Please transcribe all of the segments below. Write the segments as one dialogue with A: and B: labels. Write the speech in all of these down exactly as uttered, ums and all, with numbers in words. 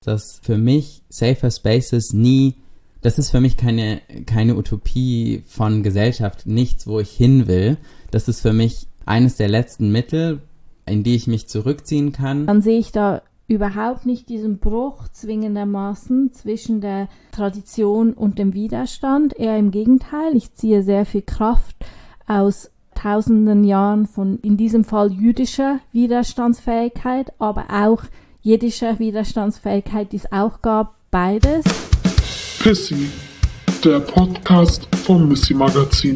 A: dass für mich Safer Spaces nie, das ist für mich keine, keine Utopie von Gesellschaft, nichts, wo ich hin will. Das ist für mich eines der letzten Mittel, in die ich mich zurückziehen kann.
B: Dann sehe ich da überhaupt nicht diesen Bruch zwingendermaßen zwischen der Tradition und dem Widerstand. Eher im Gegenteil, ich ziehe sehr viel Kraft aus tausenden Jahren von, in diesem Fall jüdischer Widerstandsfähigkeit, aber auch jiddischer Widerstandsfähigkeit, die es auch gab, beides.
C: Pissy, der Podcast vom Missy Magazin.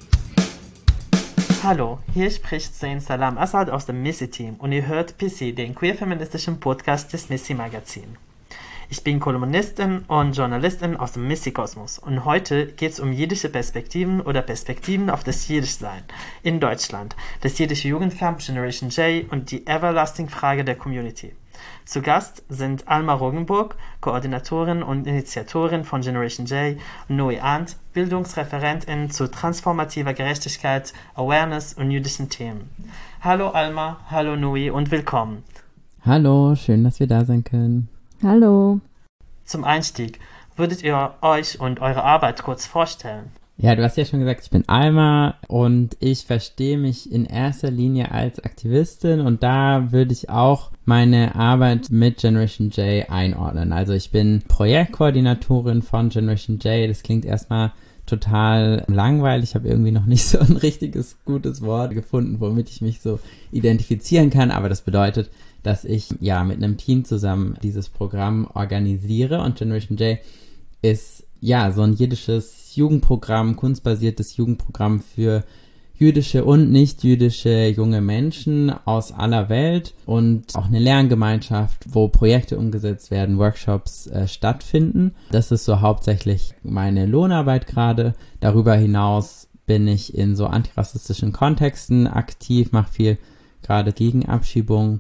D: Hallo, hier spricht Zain Salam Assad aus dem Missy-Team und ihr hört Pissy, den queer-feministischen Podcast des Missy Magazin. Ich bin Kolumnistin und Journalistin aus dem Missy-Kosmos und heute geht es um jiddische Perspektiven oder Perspektiven auf das Jiddischsein in Deutschland, das jiddische Jugendcamp Generation J und die Everlasting-Frage der Community. Zu Gast sind Alma Rogenburg, Koordinatorin und Initiatorin von Generation J, und Noe Arndt, Bildungsreferentin zu transformativer Gerechtigkeit, Awareness und jüdischen Themen. Hallo Alma, hallo Noe und willkommen.
A: Hallo, schön, dass wir da sein können.
B: Hallo.
D: Zum Einstieg, würdet ihr euch und eure Arbeit kurz vorstellen?
A: Ja, du hast ja schon gesagt, ich bin Alma und ich verstehe mich in erster Linie als Aktivistin und da würde ich auch meine Arbeit mit Generation J einordnen. Also ich bin Projektkoordinatorin von Generation J, das klingt erstmal total langweilig, ich habe irgendwie noch nicht so ein richtiges, gutes Wort gefunden, womit ich mich so identifizieren kann, aber das bedeutet, dass ich ja mit einem Team zusammen dieses Programm organisiere und Generation J ist ja so ein jiddisches Jugendprogramm, kunstbasiertes Jugendprogramm für jüdische und nicht-jüdische junge Menschen aus aller Welt und auch eine Lerngemeinschaft, wo Projekte umgesetzt werden, Workshops äh, stattfinden. Das ist so hauptsächlich meine Lohnarbeit gerade. Darüber hinaus bin ich in so antirassistischen Kontexten aktiv, mache viel gerade gegen Abschiebung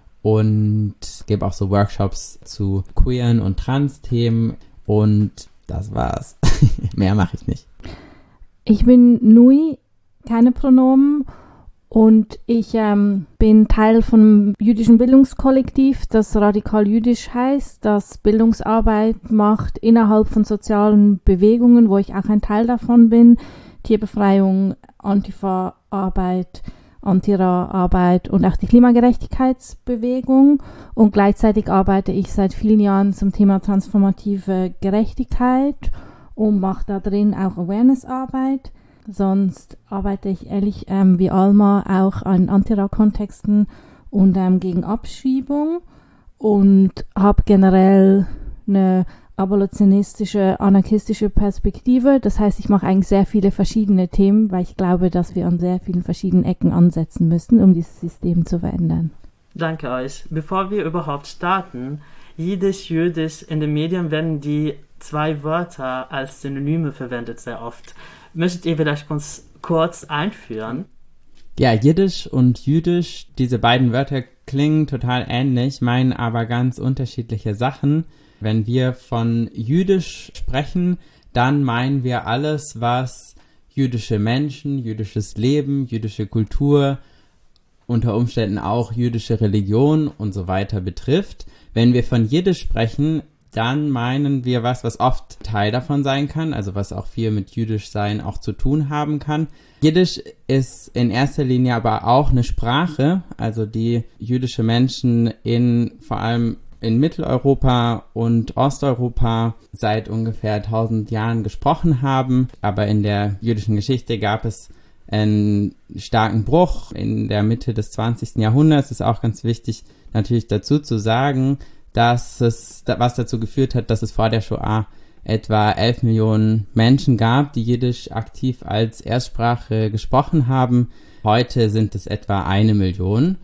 A: und gebe auch so Workshops zu queeren und Trans-Themen und das war's. Mehr mache ich nicht.
B: Ich bin Nui, keine Pronomen, und ich ähm, bin Teil von einem jüdischen Bildungskollektiv, das radikal jüdisch heißt, das Bildungsarbeit macht innerhalb von sozialen Bewegungen, wo ich auch ein Teil davon bin. Tierbefreiung, Antifa-Arbeit, Antira-Arbeit und auch die Klimagerechtigkeitsbewegung. Und gleichzeitig arbeite ich seit vielen Jahren zum Thema transformative Gerechtigkeit und mache da drin auch Awareness-Arbeit. Sonst arbeite ich ehrlich ähm, wie Alma auch an Antira-Kontexten und ähm, gegen Abschiebung und habe generell eine abolitionistische, anarchistische Perspektive. Das heißt, ich mache eigentlich sehr viele verschiedene Themen, weil ich glaube, dass wir an sehr vielen verschiedenen Ecken ansetzen müssen, um dieses System zu verändern.
D: Danke euch. Bevor wir überhaupt starten, Jiddisch, Jüdisch, in den Medien werden die zwei Wörter als Synonyme verwendet sehr oft. Möchtet ihr vielleicht uns kurz einführen?
A: Ja, Jiddisch und Jüdisch, diese beiden Wörter klingen total ähnlich, meinen aber ganz unterschiedliche Sachen. Wenn wir von Jüdisch sprechen, dann meinen wir alles, was jüdische Menschen, jüdisches Leben, jüdische Kultur, unter Umständen auch jüdische Religion und so weiter betrifft. Wenn wir von Jiddisch sprechen, dann meinen wir was, was oft Teil davon sein kann, also was auch viel mit jüdisch sein auch zu tun haben kann. Jiddisch ist in erster Linie aber auch eine Sprache, also die jüdische Menschen in vor allem in Mitteleuropa und Osteuropa seit ungefähr tausend Jahren gesprochen haben. Aber in der jüdischen Geschichte gab es einen starken Bruch in der Mitte des zwanzigsten Jahrhunderts. Ist auch ganz wichtig natürlich dazu zu sagen, dass es, was dazu geführt hat, dass es vor der Shoah etwa elf Millionen Menschen gab, die Jiddisch aktiv als Erstsprache gesprochen haben. Heute sind es etwa eine Million.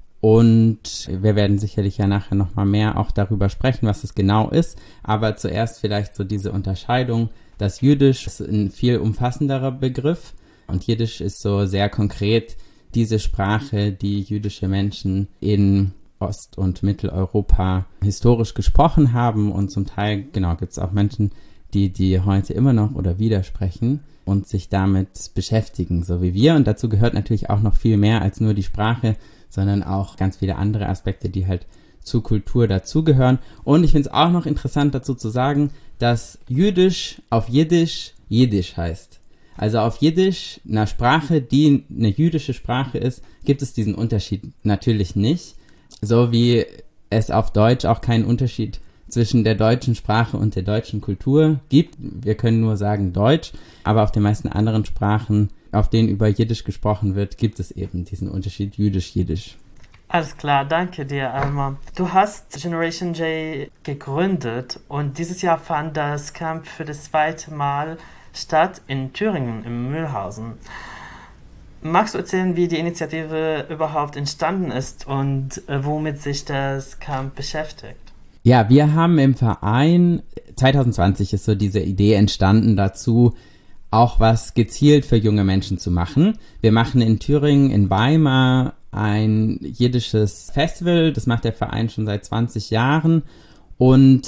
A: Und wir werden sicherlich ja nachher nochmal mehr auch darüber sprechen, was es genau ist. Aber zuerst vielleicht so diese Unterscheidung, dass Jüdisch ist ein viel umfassenderer Begriff und Jiddisch ist so sehr konkret diese Sprache, die jüdische Menschen in Ost- und Mitteleuropa historisch gesprochen haben. Und zum Teil, genau, gibt es auch Menschen, die die heute immer noch oder wieder sprechen und sich damit beschäftigen, so wie wir. Und dazu gehört natürlich auch noch viel mehr als nur die Sprache, sondern auch ganz viele andere Aspekte, die halt zur Kultur dazugehören. Und ich finde es auch noch interessant dazu zu sagen, dass Jüdisch auf Jiddisch Jiddisch heißt. Also auf Jiddisch, einer Sprache, die eine jüdische Sprache ist, gibt es diesen Unterschied natürlich nicht. So wie es auf Deutsch auch keinen Unterschied zwischen der deutschen Sprache und der deutschen Kultur gibt. Wir können nur sagen Deutsch, aber auf den meisten anderen Sprachen, auf denen über Jiddisch gesprochen wird, gibt es eben diesen Unterschied Jüdisch-Jiddisch.
D: Alles klar, danke dir, Alma. Du hast Generation J gegründet und dieses Jahr fand das Camp für das zweite Mal statt in Thüringen, im Mühlhausen. Magst du erzählen, wie die Initiative überhaupt entstanden ist und äh, womit sich das Camp beschäftigt?
A: Ja, wir haben im Verein, zwanzig zwanzig ist so diese Idee entstanden dazu, auch was gezielt für junge Menschen zu machen. Wir machen in Thüringen, in Weimar, ein jiddisches Festival, das macht der Verein schon seit zwanzig Jahren und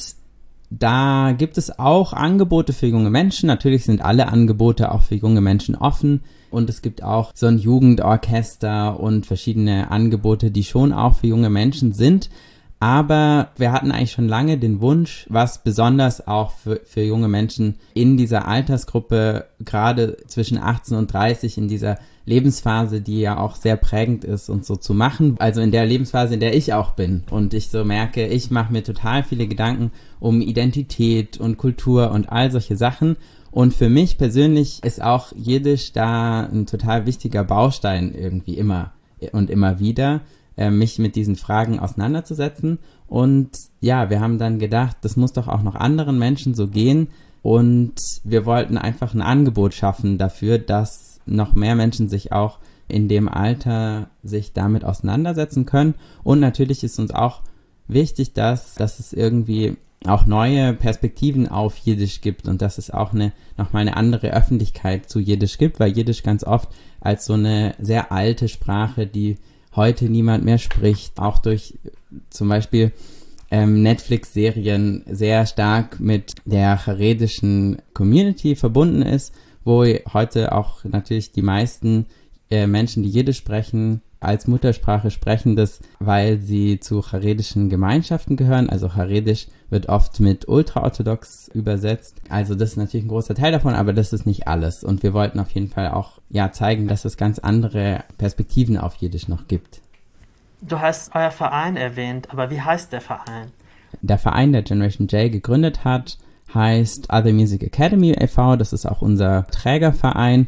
A: da gibt es auch Angebote für junge Menschen. Natürlich sind alle Angebote auch für junge Menschen offen und es gibt auch so ein Jugendorchester und verschiedene Angebote, die schon auch für junge Menschen sind. Aber wir hatten eigentlich schon lange den Wunsch, was besonders auch für, für junge Menschen in dieser Altersgruppe, gerade zwischen achtzehn und dreißig, in dieser Lebensphase, die ja auch sehr prägend ist und so zu machen. Also in der Lebensphase, in der ich auch bin. Und ich so merke, ich mache mir total viele Gedanken um Identität und Kultur und all solche Sachen. Und für mich persönlich ist auch Jiddisch da ein total wichtiger Baustein irgendwie immer und immer wieder, mich mit diesen Fragen auseinanderzusetzen. Und ja, wir haben dann gedacht, das muss doch auch noch anderen Menschen so gehen. Und wir wollten einfach ein Angebot schaffen dafür, dass noch mehr Menschen sich auch in dem Alter sich damit auseinandersetzen können. Und natürlich ist uns auch wichtig, dass, dass es irgendwie auch neue Perspektiven auf Jiddisch gibt und dass es auch eine nochmal eine andere Öffentlichkeit zu Jiddisch gibt, weil Jiddisch ganz oft als so eine sehr alte Sprache, die heute niemand mehr spricht, auch durch zum Beispiel ähm, Netflix-Serien sehr stark mit der charedischen Community verbunden ist, wo heute auch natürlich die meisten äh, Menschen, die Jiddisch sprechen, als Muttersprache sprechen das, weil sie zu charedischen Gemeinschaften gehören. Also Charedisch wird oft mit ultraorthodox übersetzt. Also das ist natürlich ein großer Teil davon, aber das ist nicht alles. Und wir wollten auf jeden Fall auch ja zeigen, dass es ganz andere Perspektiven auf Jiddisch noch gibt.
D: Du hast euer Verein erwähnt, aber wie heißt der Verein?
A: Der Verein, der Generation J gegründet hat, heißt Other Music Academy e V. Das ist auch unser Trägerverein.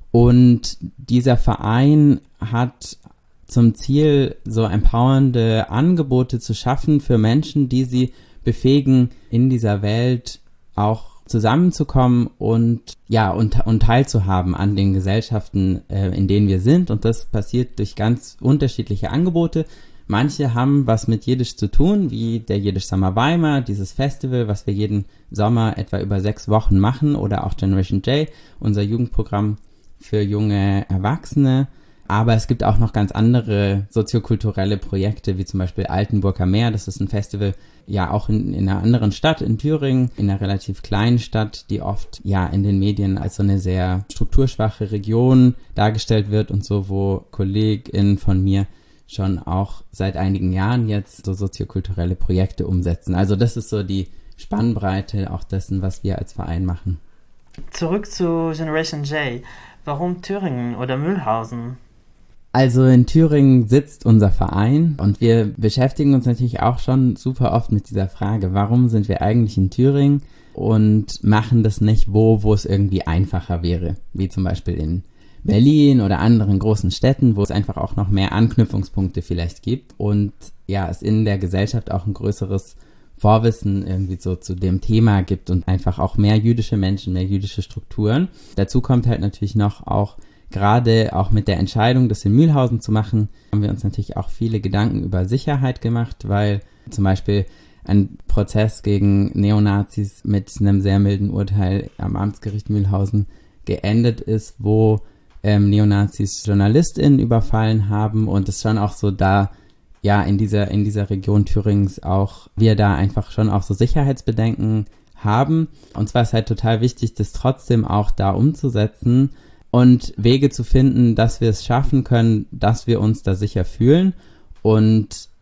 A: Und dieser Verein hat zum Ziel, so empowernde Angebote zu schaffen für Menschen, die sie befähigen, in dieser Welt auch zusammenzukommen und ja und, und teilzuhaben an den Gesellschaften, äh, in denen wir sind. Und das passiert durch ganz unterschiedliche Angebote. Manche haben was mit Jiddisch zu tun, wie der Jiddisch Summer Weimar, dieses Festival, was wir jeden Sommer etwa über sechs Wochen machen, oder auch Generation J, unser Jugendprogramm für junge Erwachsene. Aber es gibt auch noch ganz andere soziokulturelle Projekte, wie zum Beispiel Altenburger Meer. Das ist ein Festival, ja auch in, in einer anderen Stadt, in Thüringen, in einer relativ kleinen Stadt, die oft ja in den Medien als so eine sehr strukturschwache Region dargestellt wird und so, wo KollegInnen von mir schon auch seit einigen Jahren jetzt so soziokulturelle Projekte umsetzen. Also das ist so die Spannbreite auch dessen, was wir als Verein machen.
D: Zurück zu Generation J. Warum Thüringen oder Mühlhausen?
A: Also in Thüringen sitzt unser Verein und wir beschäftigen uns natürlich auch schon super oft mit dieser Frage, warum sind wir eigentlich in Thüringen und machen das nicht wo, wo es irgendwie einfacher wäre, wie zum Beispiel in Berlin oder anderen großen Städten, wo es einfach auch noch mehr Anknüpfungspunkte vielleicht gibt und ja, es in der Gesellschaft auch ein größeres Vorwissen irgendwie so zu dem Thema gibt und einfach auch mehr jüdische Menschen, mehr jüdische Strukturen. Dazu kommt halt natürlich noch auch, gerade auch mit der Entscheidung, das in Mühlhausen zu machen, haben wir uns natürlich auch viele Gedanken über Sicherheit gemacht, weil zum Beispiel ein Prozess gegen Neonazis mit einem sehr milden Urteil am Amtsgericht Mühlhausen geendet ist, wo ähm, Neonazis JournalistInnen überfallen haben und es schon auch so da ja, in dieser, in dieser Region Thürings auch, wir da einfach schon auch so Sicherheitsbedenken haben. Und zwar ist halt total wichtig, das trotzdem auch da umzusetzen und Wege zu finden, dass wir es schaffen können, dass wir uns da sicher fühlen. Und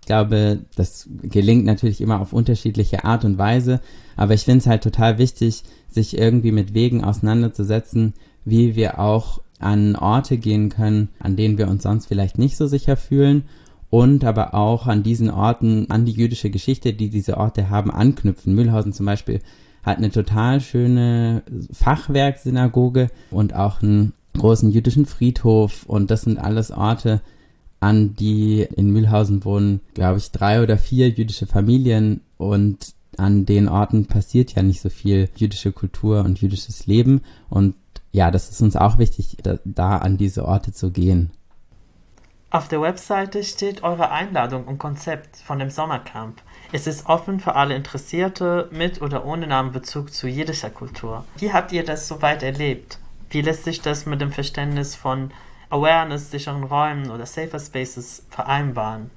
A: Ich glaube, das gelingt natürlich immer auf unterschiedliche Art und Weise, aber ich finde es halt total wichtig, sich irgendwie mit Wegen auseinanderzusetzen, wie wir auch an Orte gehen können, an denen wir uns sonst vielleicht nicht so sicher fühlen und aber auch an diesen Orten, an die jüdische Geschichte, die diese Orte haben, anknüpfen. Mühlhausen zum Beispiel hat eine total schöne Fachwerksynagoge und auch einen großen jüdischen Friedhof und das sind alles Orte, an die in Mühlhausen wohnen, glaube ich, drei oder vier jüdische Familien und an den Orten passiert ja nicht so viel jüdische Kultur und jüdisches Leben und ja, das ist uns auch wichtig, da, da an diese Orte zu gehen.
D: Auf der Webseite steht eure Einladung und Konzept von dem Sommercamp. Es ist offen für alle Interessierte mit oder ohne Namenbezug zu jüdischer Kultur. Wie habt ihr das soweit erlebt? Wie lässt sich das mit dem Verständnis von Awareness, sicheren Räumen oder Safer Spaces vereinbaren?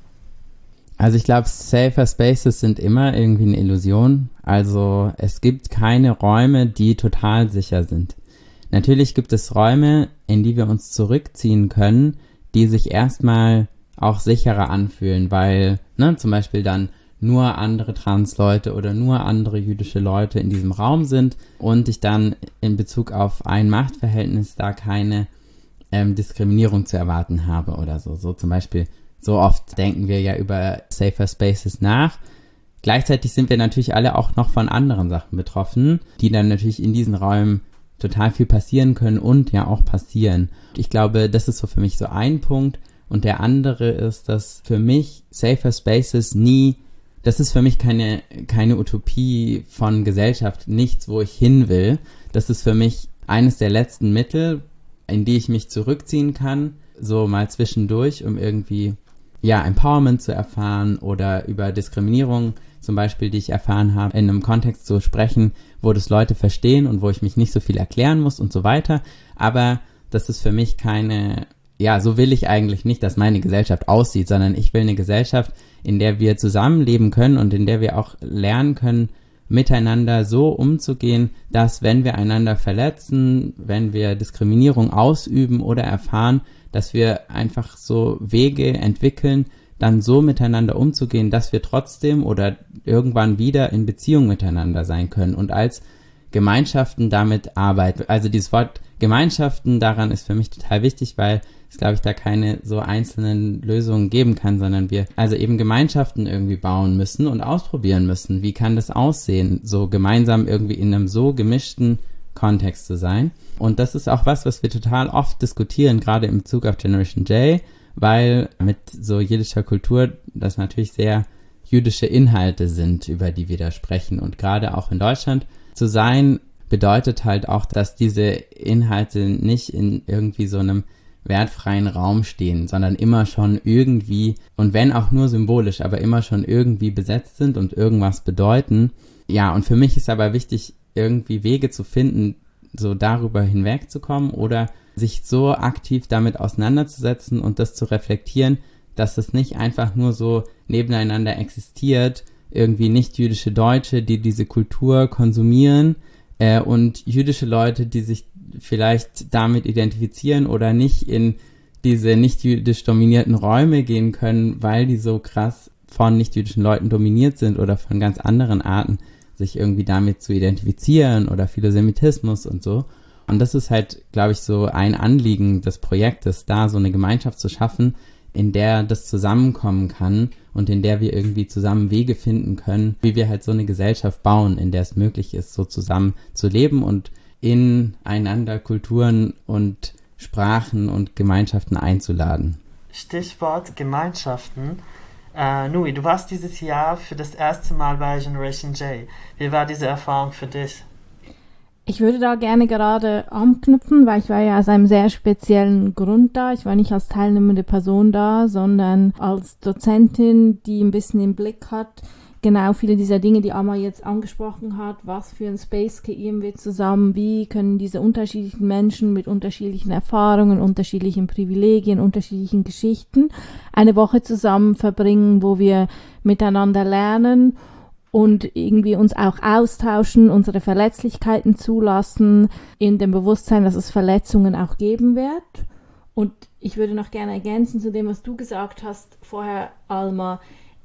A: Also ich glaube, Safer Spaces sind immer irgendwie eine Illusion. Also es gibt keine Räume, die total sicher sind. Natürlich gibt es Räume, in die wir uns zurückziehen können, die sich erstmal auch sicherer anfühlen, weil ne, zum Beispiel dann nur andere Transleute oder nur andere jüdische Leute in diesem Raum sind und ich dann in Bezug auf ein Machtverhältnis da keine ähm, Diskriminierung zu erwarten habe oder so. So zum Beispiel, so oft denken wir ja über Safer Spaces nach. Gleichzeitig sind wir natürlich alle auch noch von anderen Sachen betroffen, die dann natürlich in diesen Räumen total viel passieren können und ja auch passieren. Ich glaube, das ist so für mich so ein Punkt. Und der andere ist, dass für mich Safer Spaces nie, das ist für mich keine, keine Utopie von Gesellschaft, nichts, wo ich hin will. Das ist für mich eines der letzten Mittel, in die ich mich zurückziehen kann, so mal zwischendurch, um irgendwie, ja, Empowerment zu erfahren oder über Diskriminierung zum Beispiel, die ich erfahren habe, in einem Kontext zu sprechen, wo das Leute verstehen und wo ich mich nicht so viel erklären muss und so weiter. Aber das ist für mich keine, ja, so will ich eigentlich nicht, dass meine Gesellschaft aussieht, sondern ich will eine Gesellschaft, in der wir zusammenleben können und in der wir auch lernen können, miteinander so umzugehen, dass wenn wir einander verletzen, wenn wir Diskriminierung ausüben oder erfahren, dass wir einfach so Wege entwickeln, dann so miteinander umzugehen, dass wir trotzdem oder irgendwann wieder in Beziehung miteinander sein können und als Gemeinschaften damit arbeiten. Also dieses Wort Gemeinschaften, daran ist für mich total wichtig, weil es, glaube ich, da keine so einzelnen Lösungen geben kann, sondern wir also eben Gemeinschaften irgendwie bauen müssen und ausprobieren müssen. Wie kann das aussehen, so gemeinsam irgendwie in einem so gemischten Kontext zu sein? Und das ist auch was, was wir total oft diskutieren, gerade in Bezug auf Generation J, weil mit so jüdischer Kultur das natürlich sehr jüdische Inhalte sind, über die wir da sprechen. Und gerade auch in Deutschland zu sein, bedeutet halt auch, dass diese Inhalte nicht in irgendwie so einem wertfreien Raum stehen, sondern immer schon irgendwie, und wenn auch nur symbolisch, aber immer schon irgendwie besetzt sind und irgendwas bedeuten. Ja, und für mich ist aber wichtig, irgendwie Wege zu finden, so darüber hinwegzukommen oder sich so aktiv damit auseinanderzusetzen und das zu reflektieren, dass es nicht einfach nur so nebeneinander existiert, irgendwie nicht-jüdische Deutsche, die diese Kultur konsumieren äh, und jüdische Leute, die sich vielleicht damit identifizieren oder nicht in diese nicht-jüdisch dominierten Räume gehen können, weil die so krass von nicht-jüdischen Leuten dominiert sind oder von ganz anderen Arten, sich irgendwie damit zu identifizieren oder Philosemitismus und so. Und das ist halt, glaube ich, so ein Anliegen des Projektes, da so eine Gemeinschaft zu schaffen, in der das zusammenkommen kann und in der wir irgendwie zusammen Wege finden können, wie wir halt so eine Gesellschaft bauen, in der es möglich ist, so zusammen zu leben und ineinander Kulturen und Sprachen und Gemeinschaften einzuladen.
D: Stichwort Gemeinschaften. Äh, Nui, du warst dieses Jahr für das erste Mal bei Generation J. Wie war diese Erfahrung für dich?
B: Ich würde da gerne gerade anknüpfen, weil ich war ja aus einem sehr speziellen Grund da. Ich war nicht als teilnehmende Person da, sondern als Dozentin, die ein bisschen im Blick hat, genau viele dieser Dinge, die Amma jetzt angesprochen hat. Was für ein Space kreieren wir zusammen? Wie können diese unterschiedlichen Menschen mit unterschiedlichen Erfahrungen, unterschiedlichen Privilegien, unterschiedlichen Geschichten eine Woche zusammen verbringen, wo wir miteinander lernen und irgendwie uns auch austauschen, unsere Verletzlichkeiten zulassen, in dem Bewusstsein, dass es Verletzungen auch geben wird. Und ich würde noch gerne ergänzen zu dem, was du gesagt hast vorher, Alma.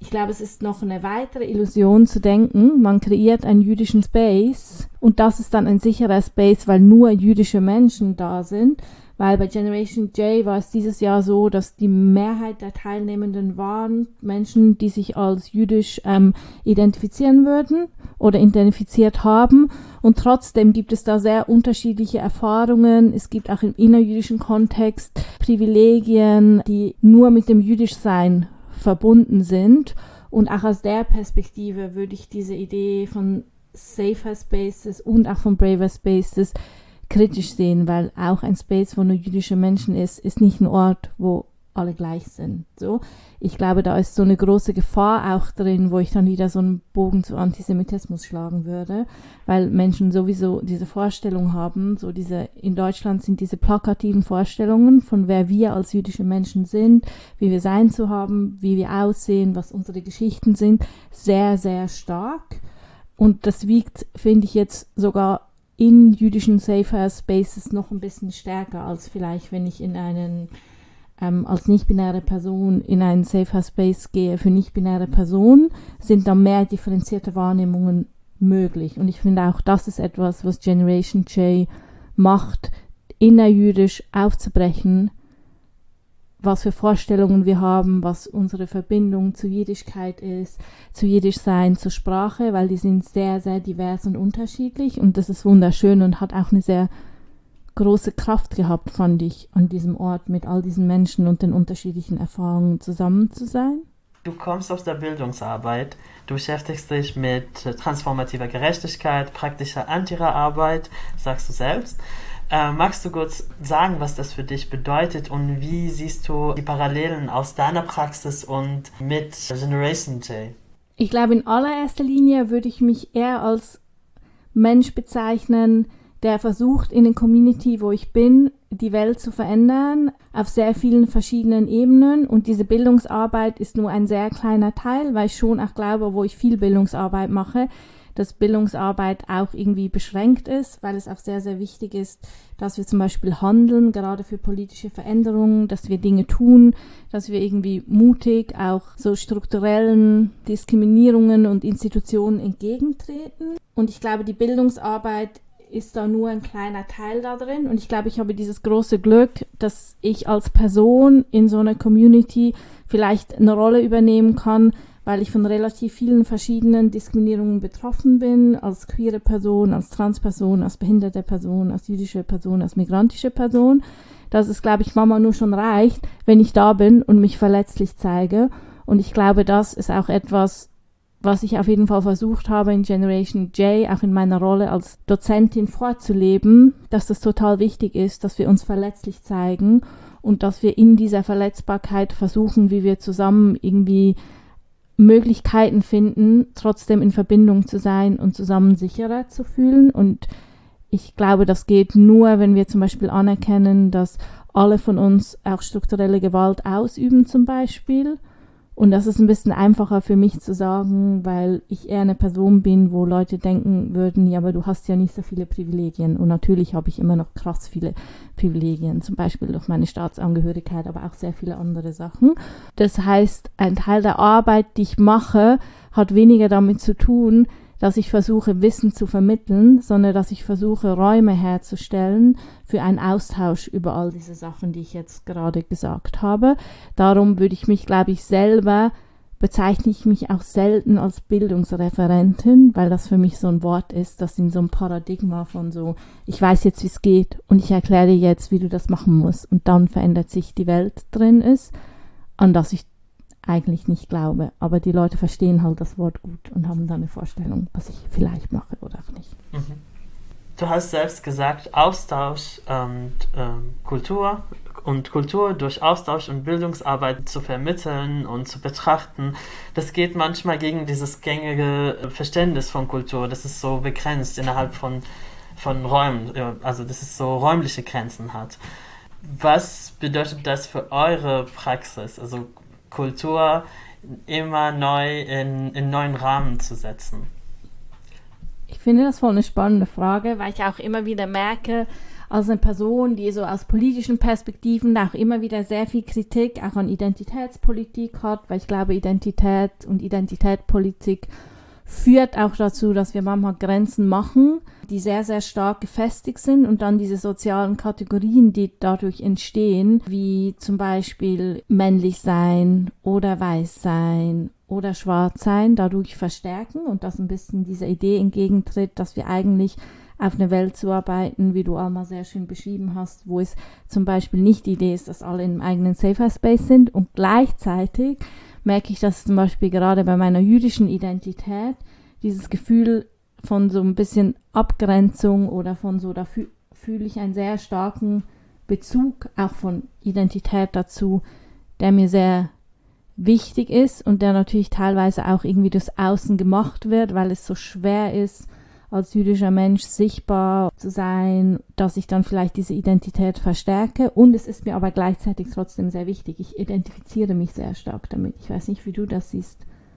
B: Ich glaube, es ist noch eine weitere Illusion zu denken, man kreiert einen jüdischen Space und das ist dann ein sicherer Space, weil nur jüdische Menschen da sind. Weil bei Generation J war es dieses Jahr so, dass die Mehrheit der Teilnehmenden waren Menschen, die sich als jüdisch ähm, identifizieren würden oder identifiziert haben. Und trotzdem gibt es da sehr unterschiedliche Erfahrungen. Es gibt auch im innerjüdischen Kontext Privilegien, die nur mit dem Jüdischsein verbunden sind. Und auch aus der Perspektive würde ich diese Idee von Safer Spaces und auch von Braver Spaces kritisch sehen, weil auch ein Space, wo nur jüdische Menschen ist, ist nicht ein Ort, wo alle gleich sind. So, ich glaube, da ist so eine große Gefahr auch drin, wo ich dann wieder so einen Bogen zu Antisemitismus schlagen würde, weil Menschen sowieso diese Vorstellung haben, so diese, in Deutschland sind diese plakativen Vorstellungen von wer wir als jüdische Menschen sind, wie wir sein zu haben, wie wir aussehen, was unsere Geschichten sind, sehr, sehr stark. Und das wiegt, finde ich jetzt sogar in jüdischen Safer Spaces noch ein bisschen stärker, als vielleicht, wenn ich in einen, ähm, als nicht-binäre Person in einen Safer Space gehe. Für nicht-binäre Personen sind da mehr differenzierte Wahrnehmungen möglich. Und ich finde auch, das ist etwas, was Generation J macht, innerjüdisch aufzubrechen, was für Vorstellungen wir haben, was unsere Verbindung zu Jüdischkeit ist, zu Jüdischsein, zur Sprache, weil die sind sehr, sehr divers und unterschiedlich und das ist wunderschön und hat auch eine sehr große Kraft gehabt, fand ich, an diesem Ort mit all diesen Menschen und den unterschiedlichen Erfahrungen zusammen zu sein.
D: Du kommst aus der Bildungsarbeit, du beschäftigst dich mit transformativer Gerechtigkeit, praktischer Antira-Arbeit, sagst du selbst. Äh, magst du kurz sagen, was das für dich bedeutet und wie siehst du die Parallelen aus deiner Praxis und mit Generation J?
B: Ich glaube, in allererster Linie würde ich mich eher als Mensch bezeichnen, der versucht, in der Community, wo ich bin, die Welt zu verändern, auf sehr vielen verschiedenen Ebenen. Und diese Bildungsarbeit ist nur ein sehr kleiner Teil, weil ich schon auch glaube, wo ich viel Bildungsarbeit mache, dass Bildungsarbeit auch irgendwie beschränkt ist, weil es auch sehr, sehr wichtig ist, dass wir zum Beispiel handeln, gerade für politische Veränderungen, dass wir Dinge tun, dass wir irgendwie mutig auch so strukturellen Diskriminierungen und Institutionen entgegentreten. Und ich glaube, die Bildungsarbeit ist da nur ein kleiner Teil da drin. Und ich glaube, ich habe dieses große Glück, dass ich als Person in so einer Community vielleicht eine Rolle übernehmen kann, weil ich von relativ vielen verschiedenen Diskriminierungen betroffen bin, als queere Person, als Transperson, als behinderte Person, als jüdische Person, als migrantische Person, dass es, glaube ich, Mama nur schon reicht, wenn ich da bin und mich verletzlich zeige. Und ich glaube, das ist auch etwas, was ich auf jeden Fall versucht habe in Generation J, auch in meiner Rolle als Dozentin vorzuleben, dass das total wichtig ist, dass wir uns verletzlich zeigen und dass wir in dieser Verletzbarkeit versuchen, wie wir zusammen irgendwie Möglichkeiten finden, trotzdem in Verbindung zu sein und zusammen sicherer zu fühlen. Und ich glaube, das geht nur, wenn wir zum Beispiel anerkennen, dass alle von uns auch strukturelle Gewalt ausüben zum Beispiel. Und das ist ein bisschen einfacher für mich zu sagen, weil ich eher eine Person bin, wo Leute denken würden, ja, aber du hast ja nicht so viele Privilegien. Und natürlich habe ich immer noch krass viele Privilegien, zum Beispiel durch meine Staatsangehörigkeit, aber auch sehr viele andere Sachen. Das heißt, ein Teil der Arbeit, die ich mache, hat weniger damit zu tun, dass ich versuche, Wissen zu vermitteln, sondern dass ich versuche, Räume herzustellen für einen Austausch über all diese Sachen, die ich jetzt gerade gesagt habe. Darum würde ich mich, glaube ich, selber, bezeichne ich mich auch selten als Bildungsreferentin, weil das für mich so ein Wort ist, das in so einem Paradigma von so, ich weiß jetzt, wie es geht und ich erkläre dir jetzt, wie du das machen musst und dann verändert sich die Welt drin ist, an das ich eigentlich nicht glaube, aber die Leute verstehen halt das Wort gut und haben dann eine Vorstellung, was ich vielleicht mache oder auch nicht.
D: Mhm. Du hast selbst gesagt, Austausch und ähm, Kultur und Kultur durch Austausch und Bildungsarbeit zu vermitteln und zu betrachten, das geht manchmal gegen dieses gängige Verständnis von Kultur, das ist so begrenzt innerhalb von, von Räumen, also dass es so räumliche Grenzen hat. Was bedeutet das für eure Praxis, also Kultur immer neu in, in neuen Rahmen zu setzen?
B: Ich finde das voll eine spannende Frage, weil ich auch immer wieder merke, als eine Person, die so aus politischen Perspektiven auch immer wieder sehr viel Kritik auch an Identitätspolitik hat, weil ich glaube, Identität und Identitätspolitik führt auch dazu, dass wir manchmal Grenzen machen, die sehr, sehr stark gefestigt sind und dann diese sozialen Kategorien, die dadurch entstehen, wie zum Beispiel männlich sein oder weiß sein oder schwarz sein, dadurch verstärken und das ein bisschen dieser Idee entgegentritt, dass wir eigentlich auf eine Welt zuarbeiten, wie du Alma sehr schön beschrieben hast, wo es zum Beispiel nicht die Idee ist, dass alle im eigenen Safer Space sind und gleichzeitig merke ich, dass zum Beispiel gerade bei meiner jüdischen Identität dieses Gefühl von so ein bisschen Abgrenzung oder von so, da fü- fühle ich einen sehr starken Bezug auch von Identität dazu, der mir sehr wichtig ist und der natürlich teilweise auch irgendwie durchs Außen gemacht wird, weil es so schwer ist, als jüdischer Mensch sichtbar zu sein, dass ich dann vielleicht diese Identität verstärke. Und es ist mir aber gleichzeitig trotzdem sehr wichtig. Ich identifiziere mich sehr stark damit. Ich weiß nicht, wie du das siehst,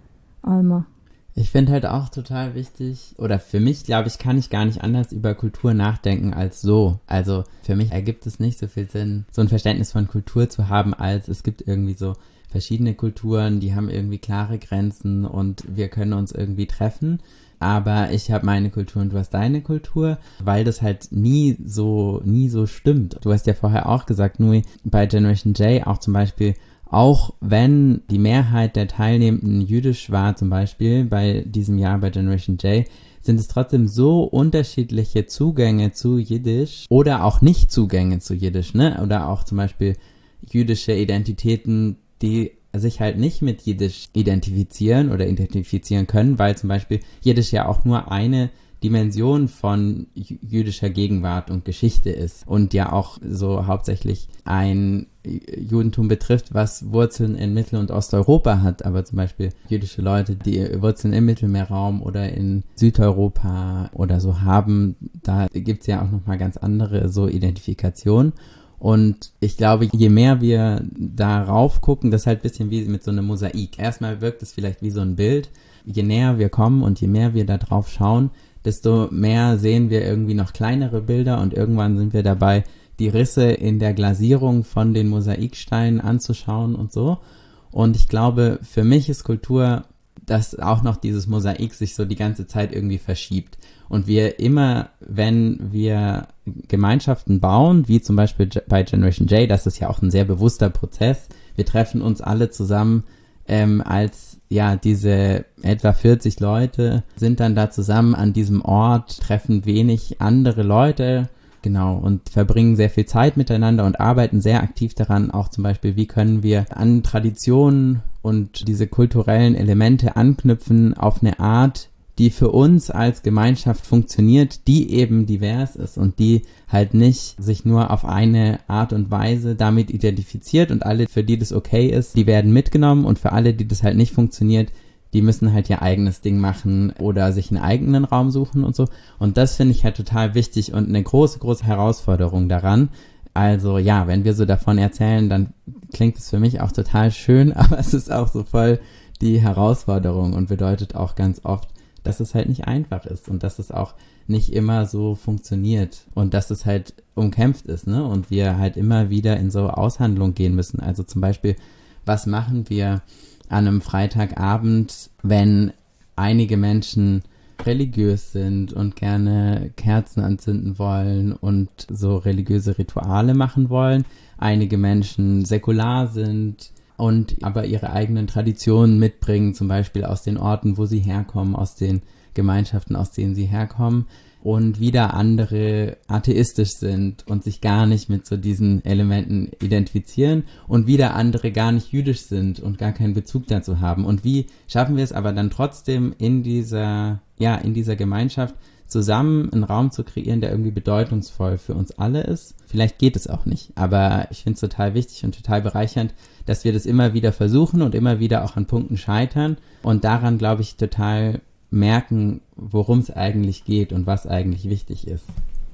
B: Alma.
A: Ich finde halt auch total wichtig, oder für mich, glaube ich, kann ich gar nicht anders über Kultur nachdenken als so. Also für mich ergibt es nicht so viel Sinn, so ein Verständnis von Kultur zu haben, als es gibt irgendwie so verschiedene Kulturen, die haben irgendwie klare Grenzen und wir können uns irgendwie treffen. Aber ich habe meine Kultur und du hast deine Kultur, weil das halt nie so, nie so stimmt. Du hast ja vorher auch gesagt, Nui, bei Generation J auch zum Beispiel, auch wenn die Mehrheit der Teilnehmenden jüdisch war, zum Beispiel bei diesem Jahr bei Generation J, sind es trotzdem so unterschiedliche Zugänge zu Jiddisch oder auch Nicht-Zugänge zu Jiddisch, ne? Oder auch zum Beispiel jüdische Identitäten, die sich halt nicht mit Jiddisch identifizieren oder identifizieren können, weil zum Beispiel Jiddisch ja auch nur eine Dimension von jüdischer Gegenwart und Geschichte ist und ja auch so hauptsächlich ein Judentum betrifft, was Wurzeln in Mittel- und Osteuropa hat, aber zum Beispiel jüdische Leute, die Wurzeln im Mittelmeerraum oder in Südeuropa oder so haben, da gibt's ja auch nochmal ganz andere so Identifikationen. Und ich glaube, je mehr wir darauf gucken, das ist halt ein bisschen wie mit so einem Mosaik. Erstmal wirkt es vielleicht wie so ein Bild. Je näher wir kommen und je mehr wir da drauf schauen, desto mehr sehen wir irgendwie noch kleinere Bilder und irgendwann sind wir dabei, die Risse in der Glasierung von den Mosaiksteinen anzuschauen und so. Und ich glaube, für mich ist Kultur, dass auch noch dieses Mosaik sich so die ganze Zeit irgendwie verschiebt. Und wir immer, wenn wir Gemeinschaften bauen, wie zum Beispiel bei Generation J, das ist ja auch ein sehr bewusster Prozess. Wir treffen uns alle zusammen ähm, als, ja, diese etwa vierzig Leute sind dann da zusammen an diesem Ort, treffen wenig andere Leute, genau, und verbringen sehr viel Zeit miteinander und arbeiten sehr aktiv daran, auch zum Beispiel, wie können wir an Traditionen und diese kulturellen Elemente anknüpfen auf eine Art, die für uns als Gemeinschaft funktioniert, die eben divers ist und die halt nicht sich nur auf eine Art und Weise damit identifiziert und alle, für die das okay ist, die werden mitgenommen und für alle, die das halt nicht funktioniert, die müssen halt ihr eigenes Ding machen oder sich einen eigenen Raum suchen und so. Und das finde ich halt total wichtig und eine große, große Herausforderung daran. Also ja, wenn wir so davon erzählen, dann klingt es für mich auch total schön, aber es ist auch so voll die Herausforderung und bedeutet auch ganz oft, dass es halt nicht einfach ist und dass es auch nicht immer so funktioniert und dass es halt umkämpft ist, ne? Und wir halt immer wieder in so Aushandlung gehen müssen. Also zum Beispiel, was machen wir an einem Freitagabend, wenn einige Menschen religiös sind und gerne Kerzen anzünden wollen und so religiöse Rituale machen wollen, einige Menschen säkular sind und aber ihre eigenen Traditionen mitbringen, zum Beispiel aus den Orten, wo sie herkommen, aus den Gemeinschaften, aus denen sie herkommen, und wieder andere atheistisch sind und sich gar nicht mit so diesen Elementen identifizieren und wieder andere gar nicht jüdisch sind und gar keinen Bezug dazu haben. Und wie schaffen wir es aber dann trotzdem in dieser, ja, in dieser Gemeinschaft zusammen einen Raum zu kreieren, der irgendwie bedeutungsvoll für uns alle ist? Vielleicht geht es auch nicht, aber ich finde es total wichtig und total bereichernd, dass wir das immer wieder versuchen und immer wieder auch an Punkten scheitern und daran, glaube ich, total merken, worum es eigentlich geht und was eigentlich wichtig ist.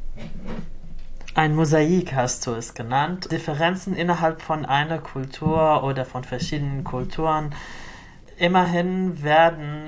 D: Ein Mosaik hast du es genannt. Differenzen innerhalb von einer Kultur oder von verschiedenen Kulturen. Immerhin werden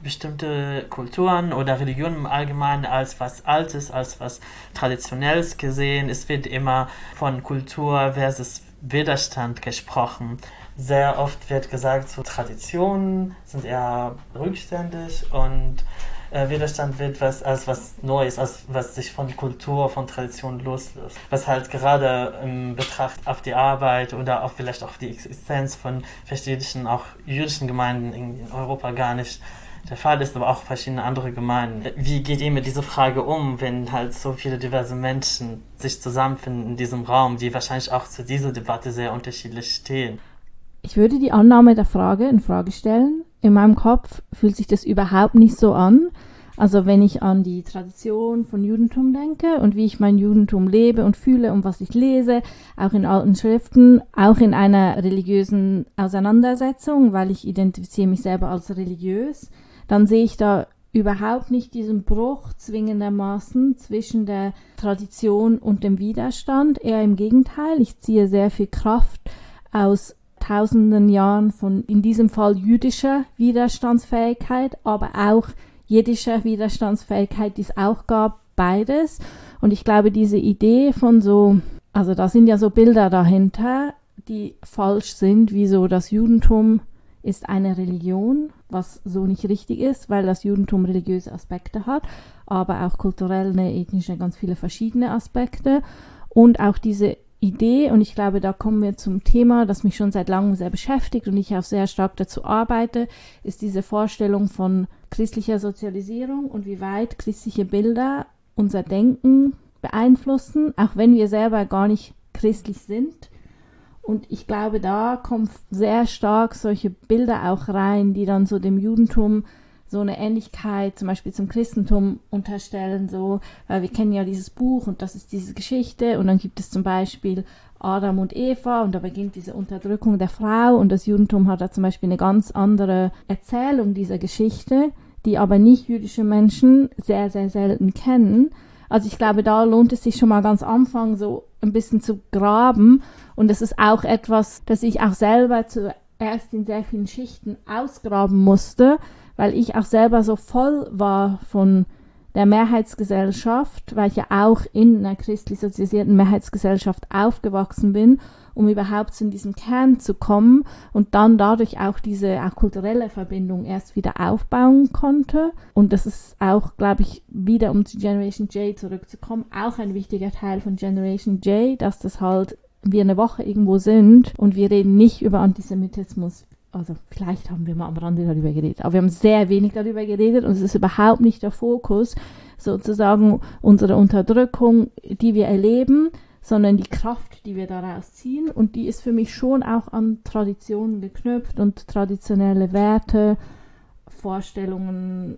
D: bestimmte Kulturen oder Religionen im Allgemeinen als was Altes, als was Traditionelles gesehen. Es wird immer von Kultur versus Widerstand gesprochen. Sehr oft wird gesagt, so Traditionen sind eher rückständig und äh, Widerstand wird was als was Neues, als was sich von Kultur, von Tradition loslöst. Was halt gerade im Betracht auf die Arbeit oder auf vielleicht auch die Existenz von verschiedenen, auch jüdischen Gemeinden in, in Europa gar nicht der Fall ist, aber auch verschiedene andere Gemeinden. Wie geht ihr mit dieser Frage um, wenn halt so viele diverse Menschen sich zusammenfinden in diesem Raum, die wahrscheinlich auch zu dieser Debatte sehr unterschiedlich stehen?
B: Ich würde die Annahme der Frage in Frage stellen. In meinem Kopf fühlt sich das überhaupt nicht so an. Also wenn ich an die Tradition von Judentum denke und wie ich mein Judentum lebe und fühle und was ich lese, auch in alten Schriften, auch in einer religiösen Auseinandersetzung, weil ich identifiziere mich selber als religiös, dann sehe ich da überhaupt nicht diesen Bruch zwingendermaßen zwischen der Tradition und dem Widerstand. Eher im Gegenteil, ich ziehe sehr viel Kraft aus tausenden Jahren von, in diesem Fall jüdischer Widerstandsfähigkeit, aber auch jiddischer Widerstandsfähigkeit, die es auch gab, beides. Und ich glaube, diese Idee von so, also da sind ja so Bilder dahinter, die falsch sind, wie so das Judentum ist eine Religion, was so nicht richtig ist, weil das Judentum religiöse Aspekte hat, aber auch kulturelle, ethnische, ganz viele verschiedene Aspekte. Und auch diese Idee, und ich glaube, da kommen wir zum Thema, das mich schon seit langem sehr beschäftigt und ich auch sehr stark dazu arbeite, ist diese Vorstellung von christlicher Sozialisierung und wie weit christliche Bilder unser Denken beeinflussen, auch wenn wir selber gar nicht christlich sind. Und ich glaube, da kommen sehr stark solche Bilder auch rein, die dann so dem Judentum so eine Ähnlichkeit zum Beispiel zum Christentum unterstellen, so, weil wir kennen ja dieses Buch und das ist diese Geschichte und dann gibt es zum Beispiel Adam und Eva und da beginnt diese Unterdrückung der Frau und das Judentum hat da zum Beispiel eine ganz andere Erzählung dieser Geschichte, die aber nicht jüdische Menschen sehr, sehr selten kennen. Also ich glaube, da lohnt es sich schon mal ganz am Anfang so ein bisschen zu graben und das ist auch etwas, das ich auch selber zuerst in sehr vielen Schichten ausgraben musste, weil ich auch selber so voll war von der Mehrheitsgesellschaft, weil ich ja auch in einer christlich sozialisierten Mehrheitsgesellschaft aufgewachsen bin, um überhaupt in diesen Kern zu kommen und dann dadurch auch diese auch kulturelle Verbindung erst wieder aufbauen konnte. Und das ist auch, glaube ich, wieder um zu Generation J zurückzukommen, auch ein wichtiger Teil von Generation J, dass das halt wir eine Woche irgendwo sind und wir reden nicht über Antisemitismus. Also vielleicht haben wir mal am Rande darüber geredet, aber wir haben sehr wenig darüber geredet und es ist überhaupt nicht der Fokus, sozusagen unsere Unterdrückung, die wir erleben, sondern die Kraft, die wir daraus ziehen und die ist für mich schon auch an Traditionen geknüpft und traditionelle Werte, Vorstellungen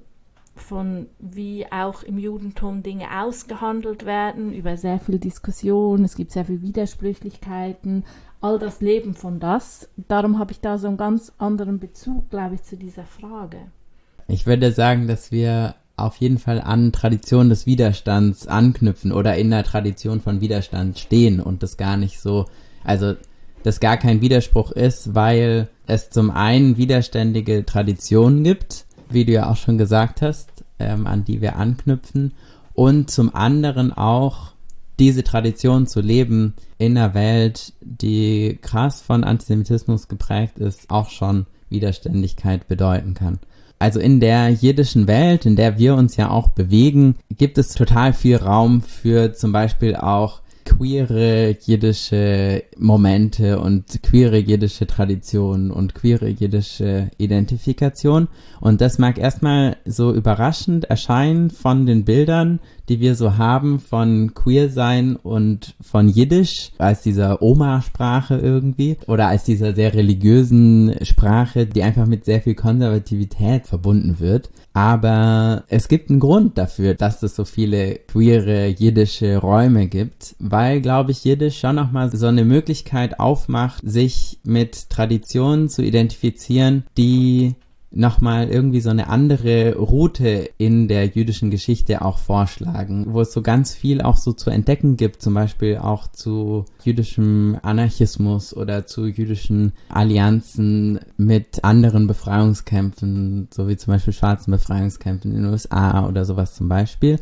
B: von wie auch im Judentum Dinge ausgehandelt werden, über sehr viel Diskussion, es gibt sehr viel Widersprüchlichkeiten, all das Leben von das. Darum habe ich da so einen ganz anderen Bezug, glaube ich, zu dieser Frage.
A: Ich würde sagen, dass wir auf jeden Fall an Tradition des Widerstands anknüpfen oder in der Tradition von Widerstand stehen und das gar nicht so, also das gar kein Widerspruch ist, weil es zum einen widerständige Traditionen gibt, wie du ja auch schon gesagt hast, ähm, an die wir anknüpfen und zum anderen auch diese Tradition zu leben in einer Welt, die krass von Antisemitismus geprägt ist, auch schon Widerständigkeit bedeuten kann. Also in der jiddischen Welt, in der wir uns ja auch bewegen, gibt es total viel Raum für zum Beispiel auch queere jiddische Momente und queere jiddische Traditionen und queere jiddische Identifikation. Und das mag erstmal so überraschend erscheinen von den Bildern, die wir so haben von Queersein und von Jiddisch als dieser Oma-Sprache irgendwie oder als dieser sehr religiösen Sprache, die einfach mit sehr viel Konservativität verbunden wird. Aber es gibt einen Grund dafür, dass es so viele queere jiddische Räume gibt, weil, glaube ich, Jiddisch schon nochmal so eine Möglichkeit aufmacht, sich mit Traditionen zu identifizieren, die nochmal irgendwie so eine andere Route in der jüdischen Geschichte auch vorschlagen, wo es so ganz viel auch so zu entdecken gibt, zum Beispiel auch zu jüdischem Anarchismus oder zu jüdischen Allianzen mit anderen Befreiungskämpfen, so wie zum Beispiel schwarzen Befreiungskämpfen in den U S A oder sowas zum Beispiel.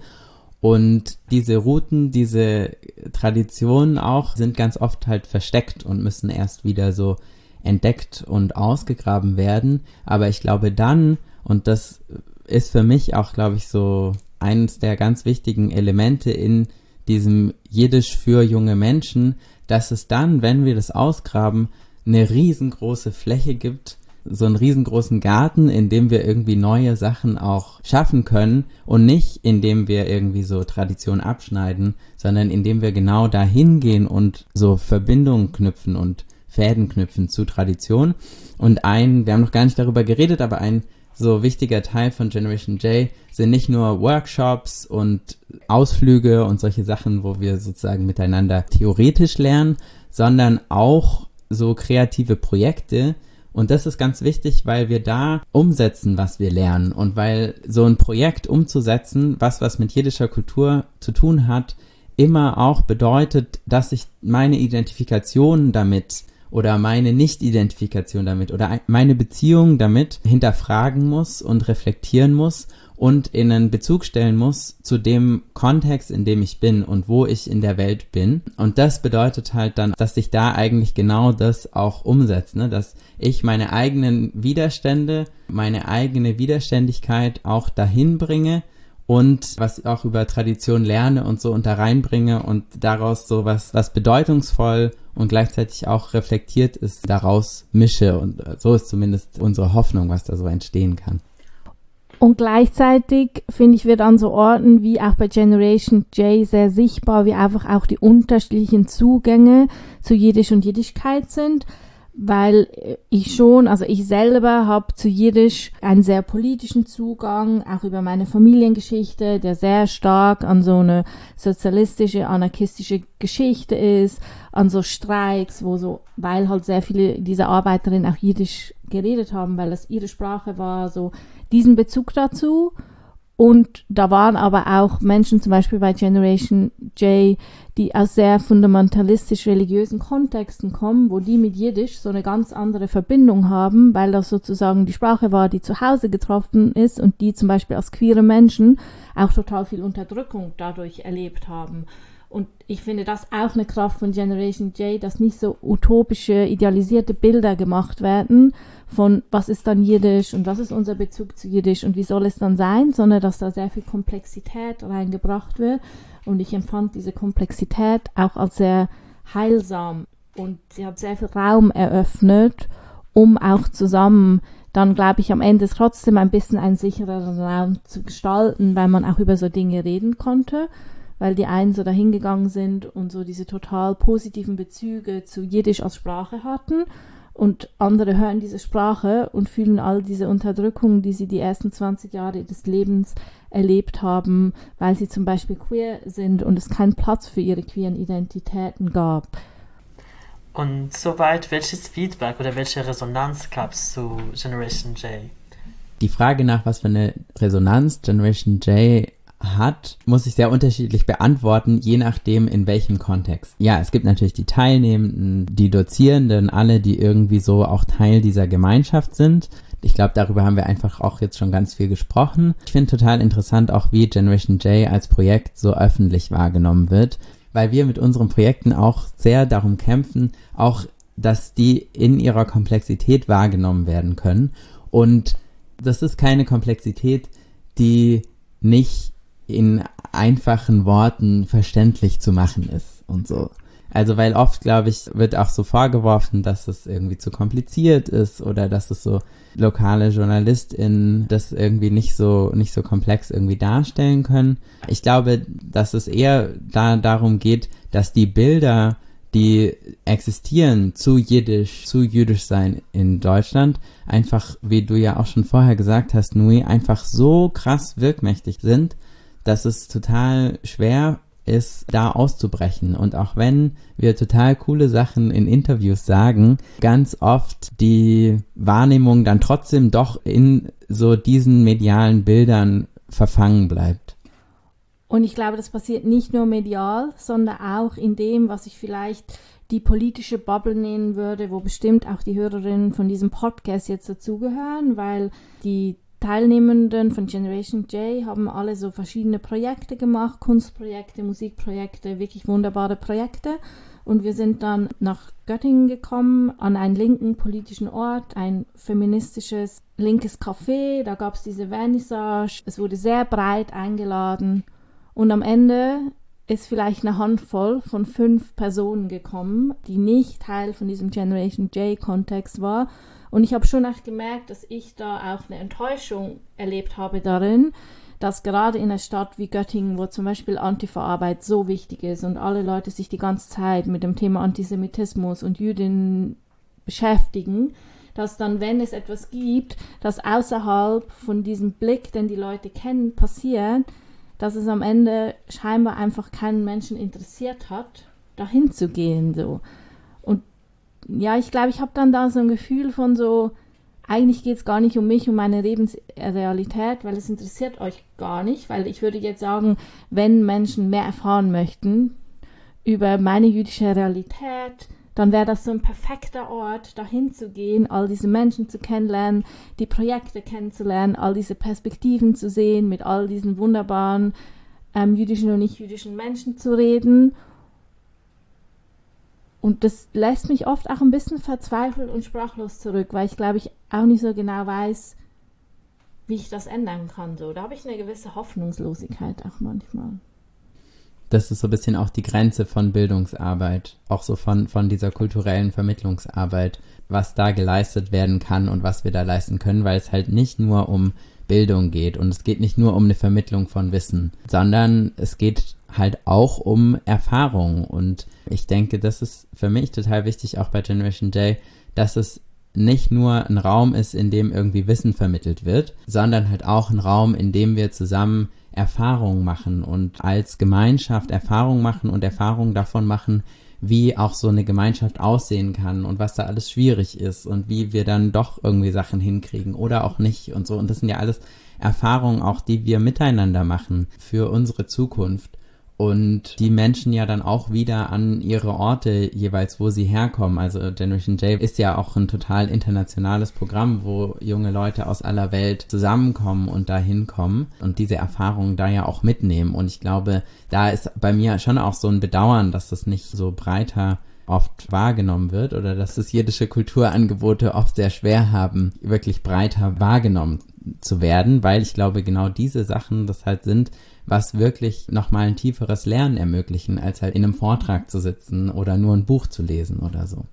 A: Und diese Routen, diese Traditionen auch, sind ganz oft halt versteckt und müssen erst wieder so entdeckt und ausgegraben werden. Aber ich glaube dann, und das ist für mich auch, glaube ich, so eines der ganz wichtigen Elemente in diesem Jiddisch für junge Menschen, dass es dann, wenn wir das ausgraben, eine riesengroße Fläche gibt, so einen riesengroßen Garten, in dem wir irgendwie neue Sachen auch schaffen können und nicht, indem wir irgendwie so Tradition abschneiden, sondern indem wir genau dahin gehen und so Verbindungen knüpfen und Fäden knüpfen zu Tradition. Und ein, wir haben noch gar nicht darüber geredet, aber ein so wichtiger Teil von Generation J sind nicht nur Workshops und Ausflüge und solche Sachen, wo wir sozusagen miteinander theoretisch lernen, sondern auch so kreative Projekte. Und das ist ganz wichtig, weil wir da umsetzen, was wir lernen. Und weil so ein Projekt umzusetzen, was was mit jiddischer Kultur zu tun hat, immer auch bedeutet, dass ich meine Identifikation damit oder meine Nicht-Identifikation damit oder meine Beziehung damit hinterfragen muss und reflektieren muss und in einen Bezug stellen muss zu dem Kontext, in dem ich bin und wo ich in der Welt bin. Und das bedeutet halt dann, dass sich da eigentlich genau das auch umsetzt, ne? Dass ich meine eigenen Widerstände, meine eigene Widerständigkeit auch dahin bringe und was ich auch über Tradition lerne und so und da reinbringe und daraus so was, was bedeutungsvoll und gleichzeitig auch reflektiert ist, daraus mische. Und so ist zumindest unsere Hoffnung, was da so entstehen kann.
B: Und gleichzeitig, finde ich, wird an so Orten wie auch bei Generation J sehr sichtbar, wie einfach auch die unterschiedlichen Zugänge zu Jiddisch und Jiddischkeit sind. Weil ich schon, also ich selber habe zu Jiddisch einen sehr politischen Zugang, auch über meine Familiengeschichte, der sehr stark an so eine sozialistische, anarchistische Geschichte ist, an so Streiks, wo so, weil halt sehr viele dieser Arbeiterinnen auch Jiddisch geredet haben, weil das ihre Sprache war, so diesen Bezug dazu. Und da waren aber auch Menschen, zum Beispiel bei Generation J, die aus sehr fundamentalistisch-religiösen Kontexten kommen, wo die mit Jiddisch so eine ganz andere Verbindung haben, weil das sozusagen die Sprache war, die zu Hause getroffen ist und die zum Beispiel als queere Menschen auch total viel Unterdrückung dadurch erlebt haben. Und ich finde das auch eine Kraft von Generation J, dass nicht so utopische, idealisierte Bilder gemacht werden von, was ist dann Jiddisch und was ist unser Bezug zu Jiddisch und wie soll es dann sein, sondern dass da sehr viel Komplexität reingebracht wird. Und ich empfand diese Komplexität auch als sehr heilsam. Und sie hat sehr viel Raum eröffnet, um auch zusammen dann, glaube ich, am Ende trotzdem ein bisschen einen sichereren Raum zu gestalten, weil man auch über so Dinge reden konnte. Weil die einen so dahingegangen sind und so diese total positiven Bezüge zu Jiddisch als Sprache hatten und andere hören diese Sprache und fühlen all diese Unterdrückung, die sie die ersten zwanzig Jahre des Lebens erlebt haben, weil sie zum Beispiel queer sind und es keinen Platz für ihre queeren Identitäten gab.
D: Und soweit, welches Feedback oder welche Resonanz gab es zu Generation J?
A: Die Frage nach, was für eine Resonanz Generation J hat, muss ich sehr unterschiedlich beantworten, je nachdem in welchem Kontext. Ja, es gibt natürlich die Teilnehmenden, die Dozierenden, alle, die irgendwie so auch Teil dieser Gemeinschaft sind. Ich glaube, darüber haben wir einfach auch jetzt schon ganz viel gesprochen. Ich finde total interessant auch, wie Generation J als Projekt so öffentlich wahrgenommen wird, weil wir mit unseren Projekten auch sehr darum kämpfen, auch, dass die in ihrer Komplexität wahrgenommen werden können. Und das ist keine Komplexität, die nicht in einfachen Worten verständlich zu machen ist und so. Also weil oft, glaube ich, wird auch so vorgeworfen, dass es irgendwie zu kompliziert ist oder dass es so lokale JournalistInnen das irgendwie nicht so nicht so komplex irgendwie darstellen können. Ich glaube, dass es eher da darum geht, dass die Bilder, die existieren zu Jiddisch, zu Jüdisch sein in Deutschland, einfach, wie du ja auch schon vorher gesagt hast, Nui, einfach so krass wirkmächtig sind, dass es total schwer ist, da auszubrechen. Und auch wenn wir total coole Sachen in Interviews sagen, ganz oft die Wahrnehmung dann trotzdem doch in so diesen medialen Bildern verfangen bleibt.
B: Und ich glaube, das passiert nicht nur medial, sondern auch in dem, was ich vielleicht die politische Bubble nennen würde, wo bestimmt auch die Hörerinnen von diesem Podcast jetzt dazugehören, weil die Teilnehmenden von Generation J haben alle so verschiedene Projekte gemacht, Kunstprojekte, Musikprojekte, wirklich wunderbare Projekte. Und wir sind dann nach Göttingen gekommen, an einen linken politischen Ort, ein feministisches linkes Café. Da gab es diese Vernissage. Es wurde sehr breit eingeladen. Und am Ende ist vielleicht eine Handvoll von fünf Personen gekommen, die nicht Teil von diesem Generation J-Kontext war. Und ich habe schon auch gemerkt, dass ich da auch eine Enttäuschung erlebt habe darin, dass gerade in einer Stadt wie Göttingen, wo zum Beispiel Antifa-Arbeit so wichtig ist und alle Leute sich die ganze Zeit mit dem Thema Antisemitismus und Jüdinnen beschäftigen, dass dann, wenn es etwas gibt, das außerhalb von diesem Blick, den die Leute kennen, passiert, dass es am Ende scheinbar einfach keinen Menschen interessiert hat, dahin zu gehen, so. Und ja, ich glaube, ich habe dann da so ein Gefühl von so, eigentlich geht es gar nicht um mich, um meine Lebensrealität, weil es interessiert euch gar nicht, weil ich würde jetzt sagen, wenn Menschen mehr erfahren möchten über meine jüdische Realität, dann wäre das so ein perfekter Ort, dahin zu gehen, all diese Menschen zu kennenlernen, die Projekte kennenzulernen, all diese Perspektiven zu sehen, mit all diesen wunderbaren ähm, jüdischen und nicht-jüdischen Menschen zu reden. Und das lässt mich oft auch ein bisschen verzweifelt und sprachlos zurück, weil ich glaube, ich auch nicht so genau weiß, wie ich das ändern kann. So, da habe ich eine gewisse Hoffnungslosigkeit auch manchmal.
A: Das ist so ein bisschen auch die Grenze von Bildungsarbeit, auch so von, von dieser kulturellen Vermittlungsarbeit, was da geleistet werden kann und was wir da leisten können, weil es halt nicht nur um Bildung geht und es geht nicht nur um eine Vermittlung von Wissen, sondern es geht halt auch um Erfahrung. Und ich denke, das ist für mich total wichtig, auch bei Generation J, dass es nicht nur ein Raum ist, in dem irgendwie Wissen vermittelt wird, sondern halt auch ein Raum, in dem wir zusammen Erfahrungen machen und als Gemeinschaft Erfahrungen machen und Erfahrungen davon machen, wie auch so eine Gemeinschaft aussehen kann und was da alles schwierig ist und wie wir dann doch irgendwie Sachen hinkriegen oder auch nicht und so. Und das sind ja alles Erfahrungen auch, die wir miteinander machen für unsere Zukunft. Und die Menschen ja dann auch wieder an ihre Orte jeweils, wo sie herkommen. Also Generation J ist ja auch ein total internationales Programm, wo junge Leute aus aller Welt zusammenkommen und da hinkommen und diese Erfahrungen da ja auch mitnehmen. Und ich glaube, da ist bei mir schon auch so ein Bedauern, dass das nicht so breiter oft wahrgenommen wird oder dass es jiddische Kulturangebote oft sehr schwer haben, wirklich breiter wahrgenommen zu werden, weil ich glaube, genau diese Sachen das halt sind, was wirklich nochmal ein tieferes Lernen ermöglichen, als halt in einem Vortrag zu sitzen oder nur ein Buch zu lesen oder so.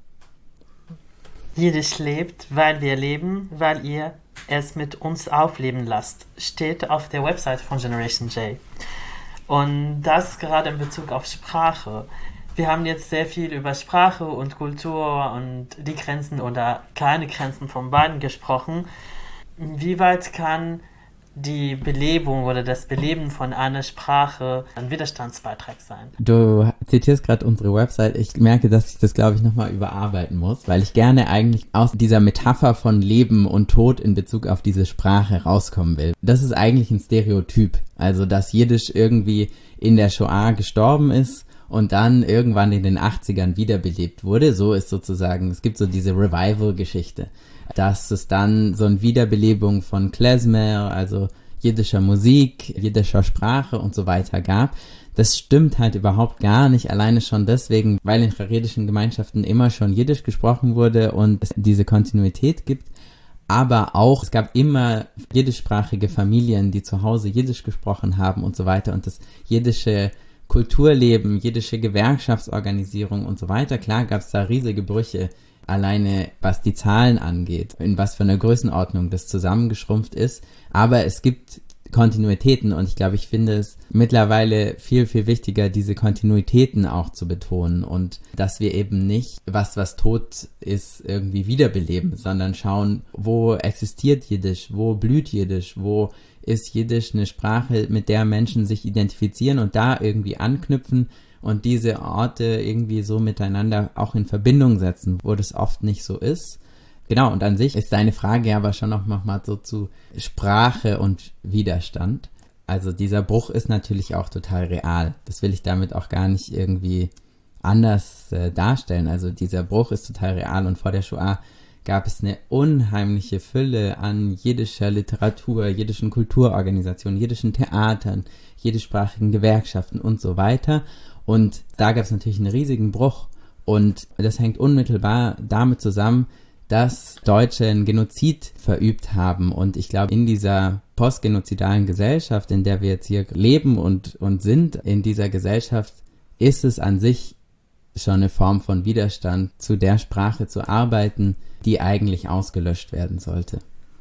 D: Jiddisch lebt, weil wir leben, weil ihr es mit uns aufleben lasst, steht auf der Website von Generation J. Und das gerade in Bezug auf Sprache. Wir haben jetzt sehr viel über Sprache und Kultur und die Grenzen oder keine Grenzen von beiden gesprochen. Wie weit kann die Belebung oder das Beleben von einer Sprache ein Widerstandsbeitrag sein?
A: Du zitierst gerade unsere Website. Ich merke, dass ich das, glaube ich, nochmal überarbeiten muss, weil ich gerne eigentlich aus dieser Metapher von Leben und Tod in Bezug auf diese Sprache rauskommen will. Das ist eigentlich ein Stereotyp. Also, dass Jiddisch irgendwie in der Shoah gestorben ist und dann irgendwann in den achtzigern wiederbelebt wurde. So ist sozusagen, es gibt so diese Revival-Geschichte, dass es dann so eine Wiederbelebung von Klezmer, also jiddischer Musik, jiddischer Sprache und so weiter gab. Das stimmt halt überhaupt gar nicht, alleine schon deswegen, weil in charedischen Gemeinschaften immer schon Jiddisch gesprochen wurde und es diese Kontinuität gibt. Aber auch, es gab immer jiddischsprachige Familien, die zu Hause Jiddisch gesprochen haben und so weiter. Und das jiddische Kulturleben, jiddische Gewerkschaftsorganisierung und so weiter, klar gab es da riesige Brüche, alleine was die Zahlen angeht, in was für einer Größenordnung das zusammengeschrumpft ist, aber es gibt Kontinuitäten und ich glaube, ich finde es mittlerweile viel, viel wichtiger, diese Kontinuitäten auch zu betonen und dass wir eben nicht was, was tot ist, irgendwie wiederbeleben, sondern schauen, wo existiert Jiddisch, wo blüht Jiddisch, wo ist Jiddisch eine Sprache, mit der Menschen sich identifizieren und da irgendwie anknüpfen und diese Orte irgendwie so miteinander auch in Verbindung setzen, wo das oft nicht so ist. Genau, und an sich ist deine Frage aber schon noch mal so zu Sprache und Widerstand. Also dieser Bruch ist natürlich auch total real. Das will ich damit auch gar nicht irgendwie anders äh, darstellen. Also dieser Bruch ist total real und vor der Shoah gab es eine unheimliche Fülle an jiddischer Literatur, jiddischen Kulturorganisationen, jiddischen Theatern, jiddischsprachigen Gewerkschaften und so weiter. Und da gab es natürlich einen riesigen Bruch. Und das hängt unmittelbar damit zusammen, dass Deutsche einen Genozid verübt haben. Und ich glaube, in dieser postgenozidalen Gesellschaft, in der wir jetzt hier leben und, und sind, in dieser Gesellschaft ist es an sich schon eine Form von Widerstand, zu der Sprache zu arbeiten, die eigentlich ausgelöscht werden sollte.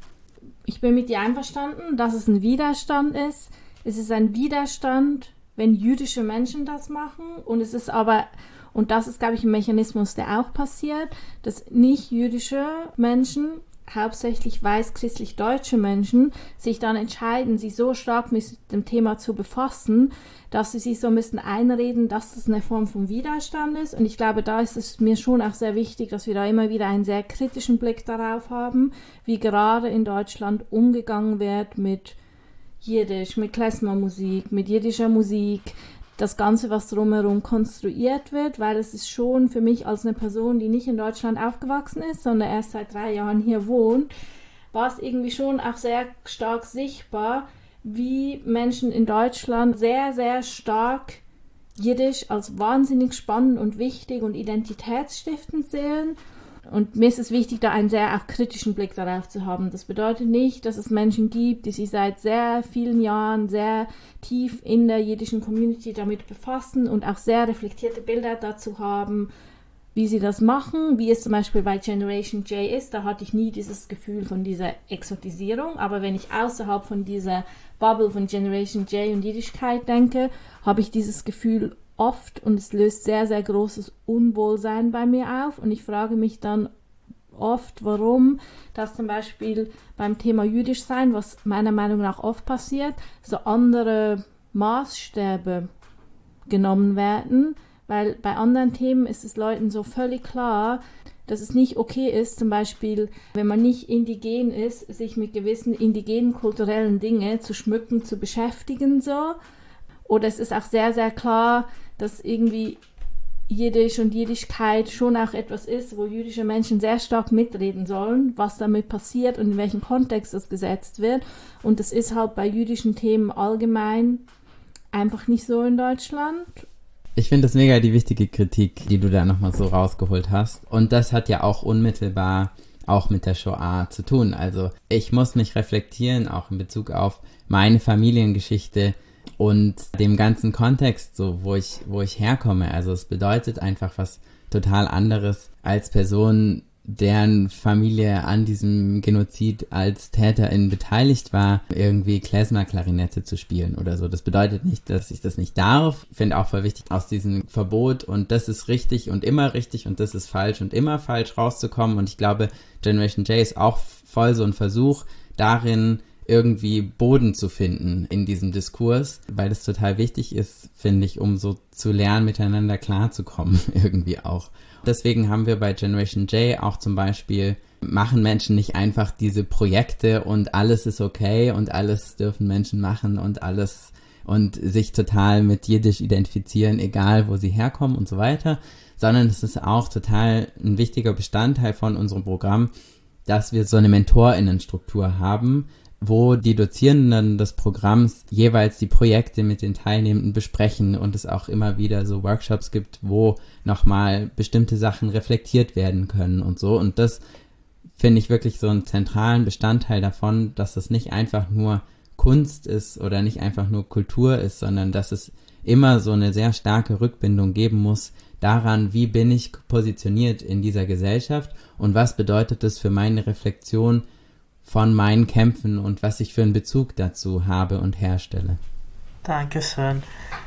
B: Ich bin mit dir einverstanden, dass es ein Widerstand ist. Es ist ein Widerstand, wenn jüdische Menschen das machen. Und es ist aber, und das ist, glaube ich, ein Mechanismus, der auch passiert, dass nicht jüdische Menschen, hauptsächlich weiß-christlich-deutsche Menschen, sich dann entscheiden, sich so stark mit dem Thema zu befassen, dass sie sich so ein bisschen einreden, dass das eine Form von Widerstand ist. Und ich glaube, da ist es mir schon auch sehr wichtig, dass wir da immer wieder einen sehr kritischen Blick darauf haben, wie gerade in Deutschland umgegangen wird mit Jiddisch, mit Klezmer-Musik, mit jiddischer Musik, das Ganze, was drumherum konstruiert wird, weil es ist schon für mich als eine Person, die nicht in Deutschland aufgewachsen ist, sondern erst seit drei Jahren hier wohnt, war es irgendwie schon auch sehr stark sichtbar, wie Menschen in Deutschland sehr, sehr stark Jiddisch als wahnsinnig spannend und wichtig und identitätsstiftend sehen. Und mir ist es wichtig, da einen sehr auch kritischen Blick darauf zu haben. Das bedeutet nicht, dass es Menschen gibt, die sich seit sehr vielen Jahren sehr tief in der jiddischen Community damit befassen und auch sehr reflektierte Bilder dazu haben, wie sie das machen, wie es zum Beispiel bei Generation J ist. Da hatte ich nie dieses Gefühl von dieser Exotisierung. Aber wenn ich außerhalb von dieser Bubble von Generation J und Jiddischkeit denke, habe ich dieses Gefühl oft und es löst sehr, sehr großes Unwohlsein bei mir auf und ich frage mich dann oft, warum das zum Beispiel beim Thema Jüdisch sein, was meiner Meinung nach oft passiert, so andere Maßstäbe genommen werden, weil bei anderen Themen ist es Leuten so völlig klar, dass es nicht okay ist, zum Beispiel, wenn man nicht indigen ist, sich mit gewissen indigenen kulturellen Dingen zu schmücken, zu beschäftigen, so. Oder es ist auch sehr, sehr klar, dass irgendwie Jiddisch und Jiddischkeit schon auch etwas ist, wo jüdische Menschen sehr stark mitreden sollen, was damit passiert und in welchem Kontext es gesetzt wird. Und das ist halt bei jüdischen Themen allgemein einfach nicht so in Deutschland.
A: Ich finde das mega die wichtige Kritik, die du da nochmal so rausgeholt hast. Und das hat ja auch unmittelbar auch mit der Shoah zu tun. Also ich muss mich reflektieren, auch in Bezug auf meine Familiengeschichte und dem ganzen Kontext, so wo ich wo ich herkomme. Also es bedeutet einfach was total anderes als Person, deren Familie an diesem Genozid als Täterin beteiligt war, irgendwie Klezmer-Klarinette zu spielen oder so. Das bedeutet nicht, dass ich das nicht darf. Ich finde auch voll wichtig, aus diesem Verbot und das ist richtig und immer richtig und das ist falsch und immer falsch rauszukommen. Und ich glaube, Generation J ist auch voll so ein Versuch darin, irgendwie Boden zu finden in diesem Diskurs, weil das total wichtig ist, finde ich, um so zu lernen, miteinander klarzukommen, irgendwie auch. Deswegen haben wir bei Generation J auch zum Beispiel, machen Menschen nicht einfach diese Projekte und alles ist okay und alles dürfen Menschen machen und alles und sich total mit Jiddisch identifizieren, egal wo sie herkommen und so weiter, sondern es ist auch total ein wichtiger Bestandteil von unserem Programm, dass wir so eine MentorInnenstruktur haben, wo die Dozierenden des Programms jeweils die Projekte mit den Teilnehmenden besprechen und es auch immer wieder so Workshops gibt, wo nochmal bestimmte Sachen reflektiert werden können und so. Und das finde ich wirklich so einen zentralen Bestandteil davon, dass es nicht einfach nur Kunst ist oder nicht einfach nur Kultur ist, sondern dass es immer so eine sehr starke Rückbindung geben muss daran, wie bin ich positioniert in dieser Gesellschaft und was bedeutet das für meine Reflexion von meinen Kämpfen und was ich für einen Bezug dazu habe und herstelle.
D: Dankeschön.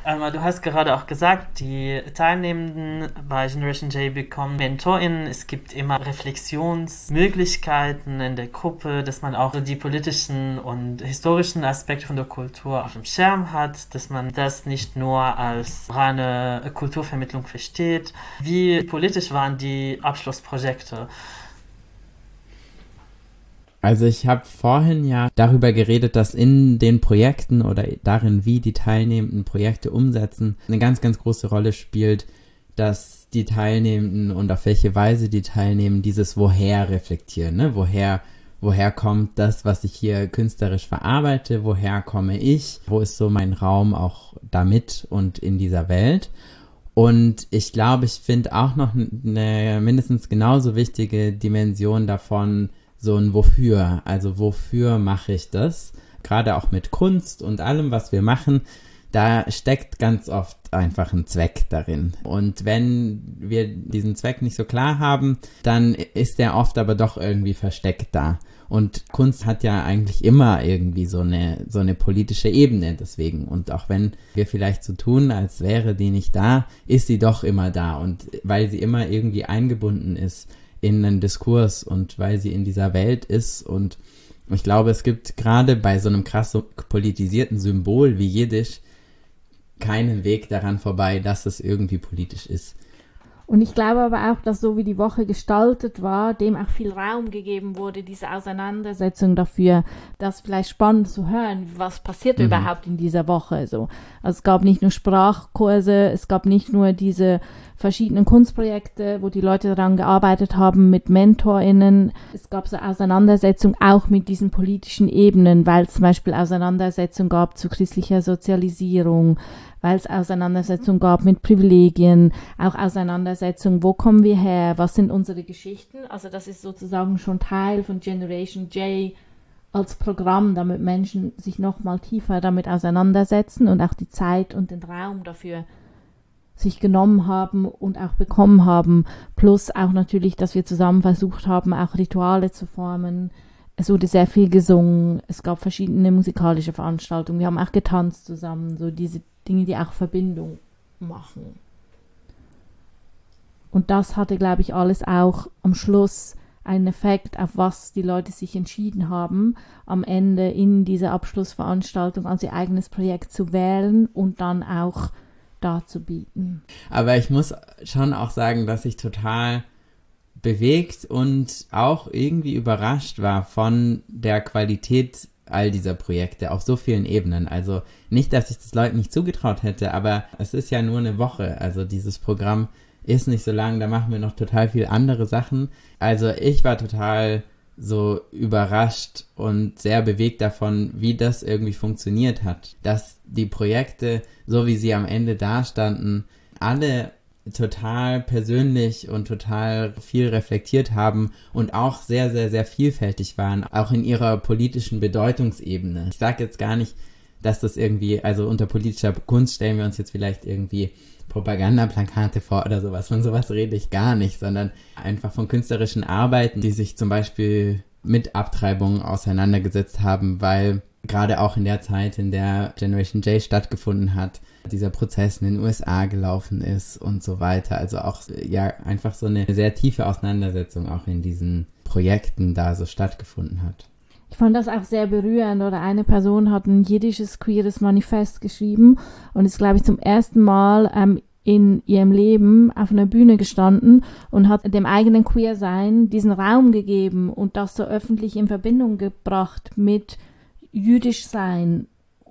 D: Alma, du hast gerade auch gesagt, die Teilnehmenden bei Generation J bekommen MentorInnen. Es gibt immer Reflexionsmöglichkeiten in der Gruppe, dass man auch die politischen und historischen Aspekte von der Kultur auf dem Schirm hat, dass man das nicht nur als reine Kulturvermittlung versteht. Wie politisch waren die Abschlussprojekte?
A: Also ich habe vorhin ja darüber geredet, dass in den Projekten oder darin, wie die Teilnehmenden Projekte umsetzen, eine ganz, ganz große Rolle spielt, dass die Teilnehmenden und auf welche Weise die teilnehmen, dieses Woher reflektieren, ne? Woher, woher kommt das, was ich hier künstlerisch verarbeite? Woher komme ich? Wo ist so mein Raum auch damit und in dieser Welt? Und ich glaube, ich finde auch noch eine mindestens genauso wichtige Dimension davon, so ein Wofür, also wofür mache ich das? Gerade auch mit Kunst und allem, was wir machen, da steckt ganz oft einfach ein Zweck darin. Und wenn wir diesen Zweck nicht so klar haben, dann ist der oft aber doch irgendwie versteckt da. Und Kunst hat ja eigentlich immer irgendwie so eine, so eine politische Ebene deswegen. Und auch wenn wir vielleicht so tun, als wäre die nicht da, ist sie doch immer da. Und weil sie immer irgendwie eingebunden ist in einen Diskurs und weil sie in dieser Welt ist. Und ich glaube, es gibt gerade bei so einem krass politisierten Symbol wie Jiddisch keinen Weg daran vorbei, dass es irgendwie politisch ist.
B: Und ich glaube aber auch, dass so wie die Woche gestaltet war, dem auch viel Raum gegeben wurde, diese Auseinandersetzung dafür, das vielleicht spannend zu hören, was passiert mhm. überhaupt in dieser Woche. So. Also es gab nicht nur Sprachkurse, es gab nicht nur diese verschiedenen Kunstprojekte, wo die Leute daran gearbeitet haben mit MentorInnen. Es gab so Auseinandersetzung auch mit diesen politischen Ebenen, weil es zum Beispiel Auseinandersetzung gab zu christlicher Sozialisierung, weil es Auseinandersetzung gab mit Privilegien, auch Auseinandersetzung, wo kommen wir her, was sind unsere Geschichten. Also das ist sozusagen schon Teil von Generation J als Programm, damit Menschen sich nochmal tiefer damit auseinandersetzen und auch die Zeit und den Raum dafür sich genommen haben und auch bekommen haben. Plus auch natürlich, dass wir zusammen versucht haben, auch Rituale zu formen. Es wurde sehr viel gesungen, es gab verschiedene musikalische Veranstaltungen, wir haben auch getanzt zusammen, so diese Dinge, die auch Verbindung machen. Und das hatte, glaube ich, alles auch am Schluss einen Effekt, auf was die Leute sich entschieden haben, am Ende in dieser Abschlussveranstaltung als ihr eigenes Projekt zu wählen und dann auch darzubieten.
A: Aber ich muss schon auch sagen, dass ich total bewegt und auch irgendwie überrascht war von der Qualität all dieser Projekte auf so vielen Ebenen. Also nicht, dass ich das Leuten nicht zugetraut hätte, aber es ist ja nur eine Woche. Also dieses Programm ist nicht so lang, da machen wir noch total viel andere Sachen. Also ich war total so überrascht und sehr bewegt davon, wie das irgendwie funktioniert hat. Dass die Projekte, so wie sie am Ende dastanden, alle total persönlich und total viel reflektiert haben und auch sehr, sehr, sehr vielfältig waren, auch in ihrer politischen Bedeutungsebene. Ich sage jetzt gar nicht, dass das irgendwie, also unter politischer Kunst stellen wir uns jetzt vielleicht irgendwie Propagandaplakate vor oder sowas. Von sowas rede ich gar nicht, sondern einfach von künstlerischen Arbeiten, die sich zum Beispiel mit Abtreibungen auseinandergesetzt haben, weil gerade auch in der Zeit, in der Generation J stattgefunden hat, dieser Prozess in den U S A gelaufen ist und so weiter. Also auch ja einfach so eine sehr tiefe Auseinandersetzung auch in diesen Projekten da so stattgefunden hat.
B: Ich fand das auch sehr berührend, oder eine Person hat ein jiddisches queeres Manifest geschrieben und ist, glaube ich, zum ersten Mal ähm, in ihrem Leben auf einer Bühne gestanden und hat dem eigenen Queersein diesen Raum gegeben und das so öffentlich in Verbindung gebracht mit jüdisch sein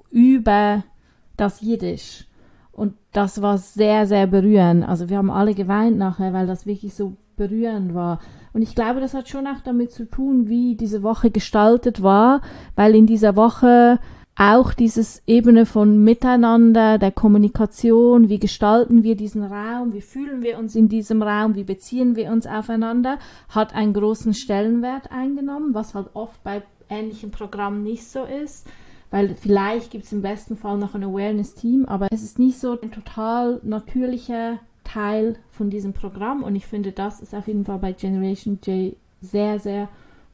B: über das Jiddisch. Und das war sehr, sehr berührend. Also wir haben alle geweint nachher, weil das wirklich so berührend war. Und ich glaube, das hat schon auch damit zu tun, wie diese Woche gestaltet war, weil in dieser Woche auch dieses Ebene von Miteinander, der Kommunikation, wie gestalten wir diesen Raum, wie fühlen wir uns in diesem Raum, wie beziehen wir uns aufeinander, hat einen großen Stellenwert eingenommen, was halt oft bei ähnlichen Programmen nicht so ist. Weil vielleicht gibt es im besten Fall noch ein Awareness-Team, aber es ist nicht so ein total natürlicher Teil von diesem Programm. Und ich finde, das ist auf jeden Fall bei Generation J sehr, sehr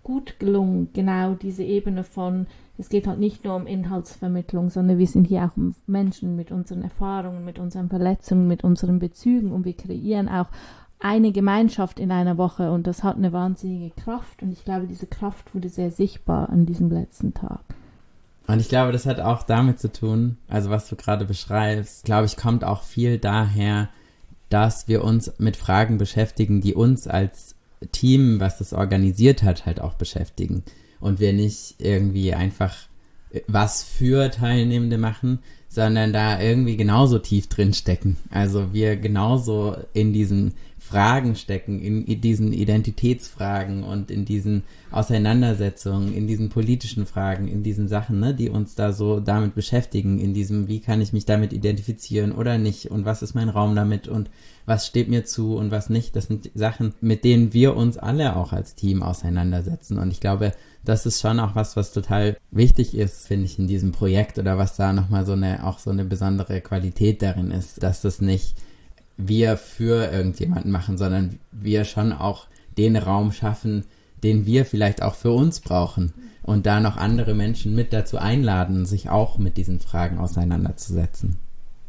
B: gut gelungen, genau diese Ebene von, es geht halt nicht nur um Inhaltsvermittlung, sondern wir sind hier auch Menschen mit unseren Erfahrungen, mit unseren Verletzungen, mit unseren Bezügen und wir kreieren auch eine Gemeinschaft in einer Woche und das hat eine wahnsinnige Kraft und ich glaube, diese Kraft wurde sehr sichtbar an diesem letzten Tag.
A: Und ich glaube, das hat auch damit zu tun, also was du gerade beschreibst, glaube ich, kommt auch viel daher, dass wir uns mit Fragen beschäftigen, die uns als Team, was das organisiert hat, halt auch beschäftigen. Und wir nicht irgendwie einfach was für Teilnehmende machen, sondern da irgendwie genauso tief drin stecken. Also wir genauso in diesen Fragen stecken, in diesen Identitätsfragen und in diesen Auseinandersetzungen, in diesen politischen Fragen, in diesen Sachen, ne, die uns da so damit beschäftigen, in diesem, wie kann ich mich damit identifizieren oder nicht und was ist mein Raum damit und was steht mir zu und was nicht. Das sind Sachen, mit denen wir uns alle auch als Team auseinandersetzen und ich glaube, das ist schon auch was, was total wichtig ist, finde ich, in diesem Projekt oder was da nochmal so eine, auch so eine besondere Qualität darin ist, dass das nicht wir für irgendjemanden machen, sondern wir schon auch den Raum schaffen, den wir vielleicht auch für uns brauchen und da noch andere Menschen mit dazu einladen, sich auch mit diesen Fragen auseinanderzusetzen.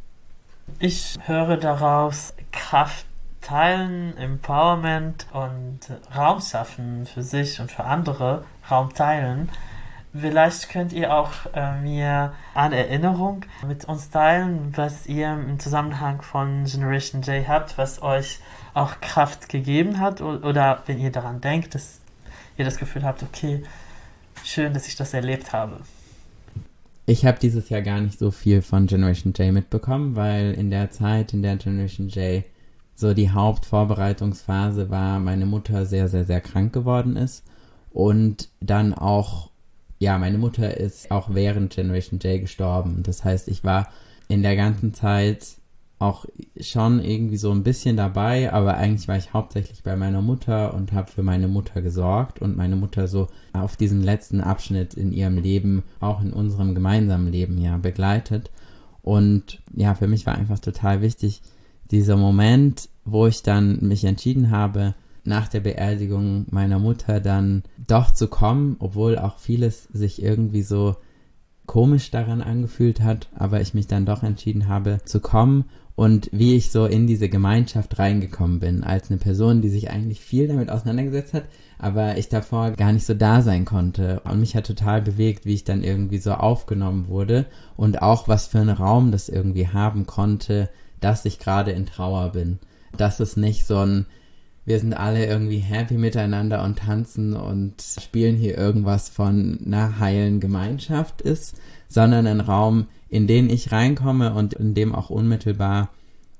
D: Ich höre daraus Kraft teilen, Empowerment und Raum schaffen für sich und für andere, Raum teilen. Vielleicht könnt ihr auch äh, mir eine Erinnerung mit uns teilen, was ihr im Zusammenhang von Generation J habt, was euch auch Kraft gegeben hat oder, oder wenn ihr daran denkt, dass ihr das Gefühl habt, okay, schön, dass ich das erlebt habe.
A: Ich habe dieses Jahr gar nicht so viel von Generation J mitbekommen, weil in der Zeit, in der Generation J so die Hauptvorbereitungsphase war, meine Mutter sehr, sehr, sehr krank geworden ist und dann auch ja, meine Mutter ist auch während Generation J gestorben. Das heißt, ich war in der ganzen Zeit auch schon irgendwie so ein bisschen dabei, aber eigentlich war ich hauptsächlich bei meiner Mutter und habe für meine Mutter gesorgt und meine Mutter so auf diesen letzten Abschnitt in ihrem Leben, auch in unserem gemeinsamen Leben ja begleitet. Und ja, für mich war einfach total wichtig, dieser Moment, wo ich dann mich entschieden habe, nach der Beerdigung meiner Mutter dann doch zu kommen, obwohl auch vieles sich irgendwie so komisch daran angefühlt hat, aber ich mich dann doch entschieden habe zu kommen und wie ich so in diese Gemeinschaft reingekommen bin, als eine Person, die sich eigentlich viel damit auseinandergesetzt hat, aber ich davor gar nicht so da sein konnte und mich hat total bewegt, wie ich dann irgendwie so aufgenommen wurde und auch was für einen Raum das irgendwie haben konnte, dass ich gerade in Trauer bin, dass es nicht so ein wir sind alle irgendwie happy miteinander und tanzen und spielen hier irgendwas von einer heilen Gemeinschaft ist, sondern ein Raum, in den ich reinkomme und in dem auch unmittelbar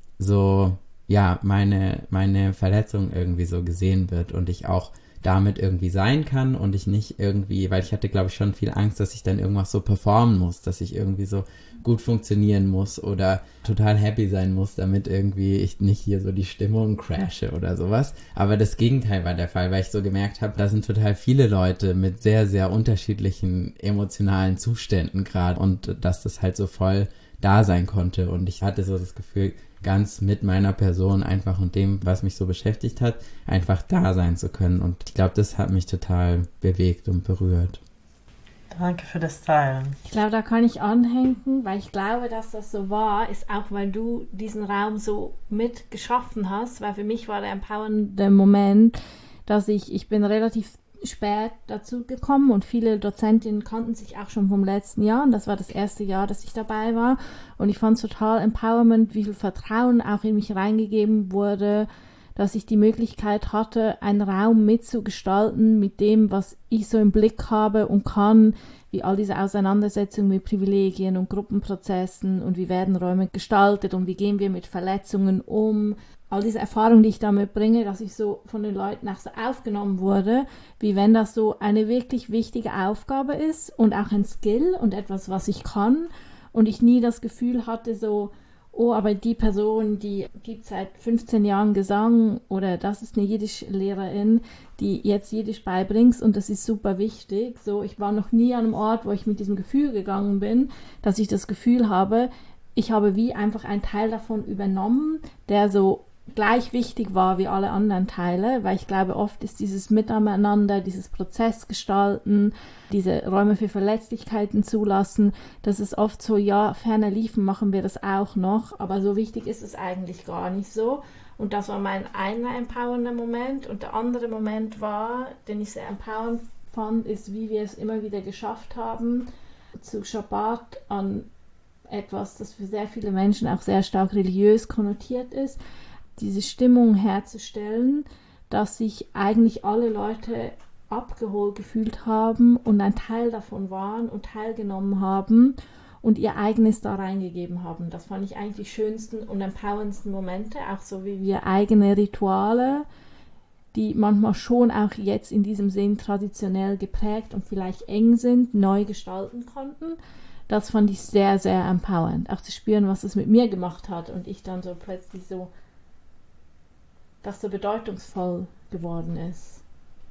A: so, ja, meine, meine Verletzung irgendwie so gesehen wird und ich auch damit irgendwie sein kann und ich nicht irgendwie, weil ich hatte, glaube ich, schon viel Angst, dass ich dann irgendwas so performen muss, dass ich irgendwie so gut funktionieren muss oder total happy sein muss, damit irgendwie ich nicht hier so die Stimmung crashe oder sowas. Aber das Gegenteil war der Fall, weil ich so gemerkt habe, da sind total viele Leute mit sehr, sehr unterschiedlichen emotionalen Zuständen gerade und dass das halt so voll da sein konnte und ich hatte so das Gefühl, ganz mit meiner Person einfach und dem, was mich so beschäftigt hat, einfach da sein zu können. Und ich glaube, das hat mich total bewegt und berührt.
D: Danke für das Teilen.
B: Ich glaube, da kann ich anhängen, weil ich glaube, dass das so war, ist auch, weil du diesen Raum so mit geschaffen hast, weil für mich war der empowernde Moment, dass ich, ich bin relativ spät dazu gekommen und viele Dozentinnen kannten sich auch schon vom letzten Jahr und das war das erste Jahr, dass ich dabei war und ich fand es total empowerment, wie viel Vertrauen auch in mich reingegeben wurde, dass ich die Möglichkeit hatte, einen Raum mitzugestalten mit dem, was ich so im Blick habe und kann, wie all diese Auseinandersetzungen mit Privilegien und Gruppenprozessen und wie werden Räume gestaltet und wie gehen wir mit Verletzungen um. All diese Erfahrungen, die ich damit bringe, dass ich so von den Leuten auch so aufgenommen wurde, wie wenn das so eine wirklich wichtige Aufgabe ist und auch ein Skill und etwas, was ich kann. Und ich nie das Gefühl hatte so, oh, aber die Person, die gibt seit fünfzehn Jahren Gesang oder das ist eine Jiddisch-Lehrerin, die jetzt Jiddisch beibringt und das ist super wichtig. So, ich war noch nie an einem Ort, wo ich mit diesem Gefühl gegangen bin, dass ich das Gefühl habe, ich habe wie einfach einen Teil davon übernommen, der so gleich wichtig war wie alle anderen Teile, weil ich glaube, oft ist dieses Miteinander, dieses Prozessgestalten, diese Räume für Verletzlichkeiten zulassen, das ist oft so, ja, ferner liefen machen wir das auch noch, aber so wichtig ist es eigentlich gar nicht so. Und das war mein einer empowernder Moment. Und der andere Moment war, den ich sehr empowernd fand, ist, wie wir es immer wieder geschafft haben, zu Schabbat an etwas, das für sehr viele Menschen auch sehr stark religiös konnotiert ist, diese Stimmung herzustellen, dass sich eigentlich alle Leute abgeholt gefühlt haben und ein Teil davon waren und teilgenommen haben und ihr eigenes da reingegeben haben. Das fand ich eigentlich die schönsten und empowerndsten Momente, auch so wie wir eigene Rituale, die manchmal schon auch jetzt in diesem Sinn traditionell geprägt und vielleicht eng sind, neu gestalten konnten. Das fand ich sehr, sehr empowernd. Auch zu spüren, was es mit mir gemacht hat und ich dann so plötzlich so, dass so bedeutungsvoll geworden ist.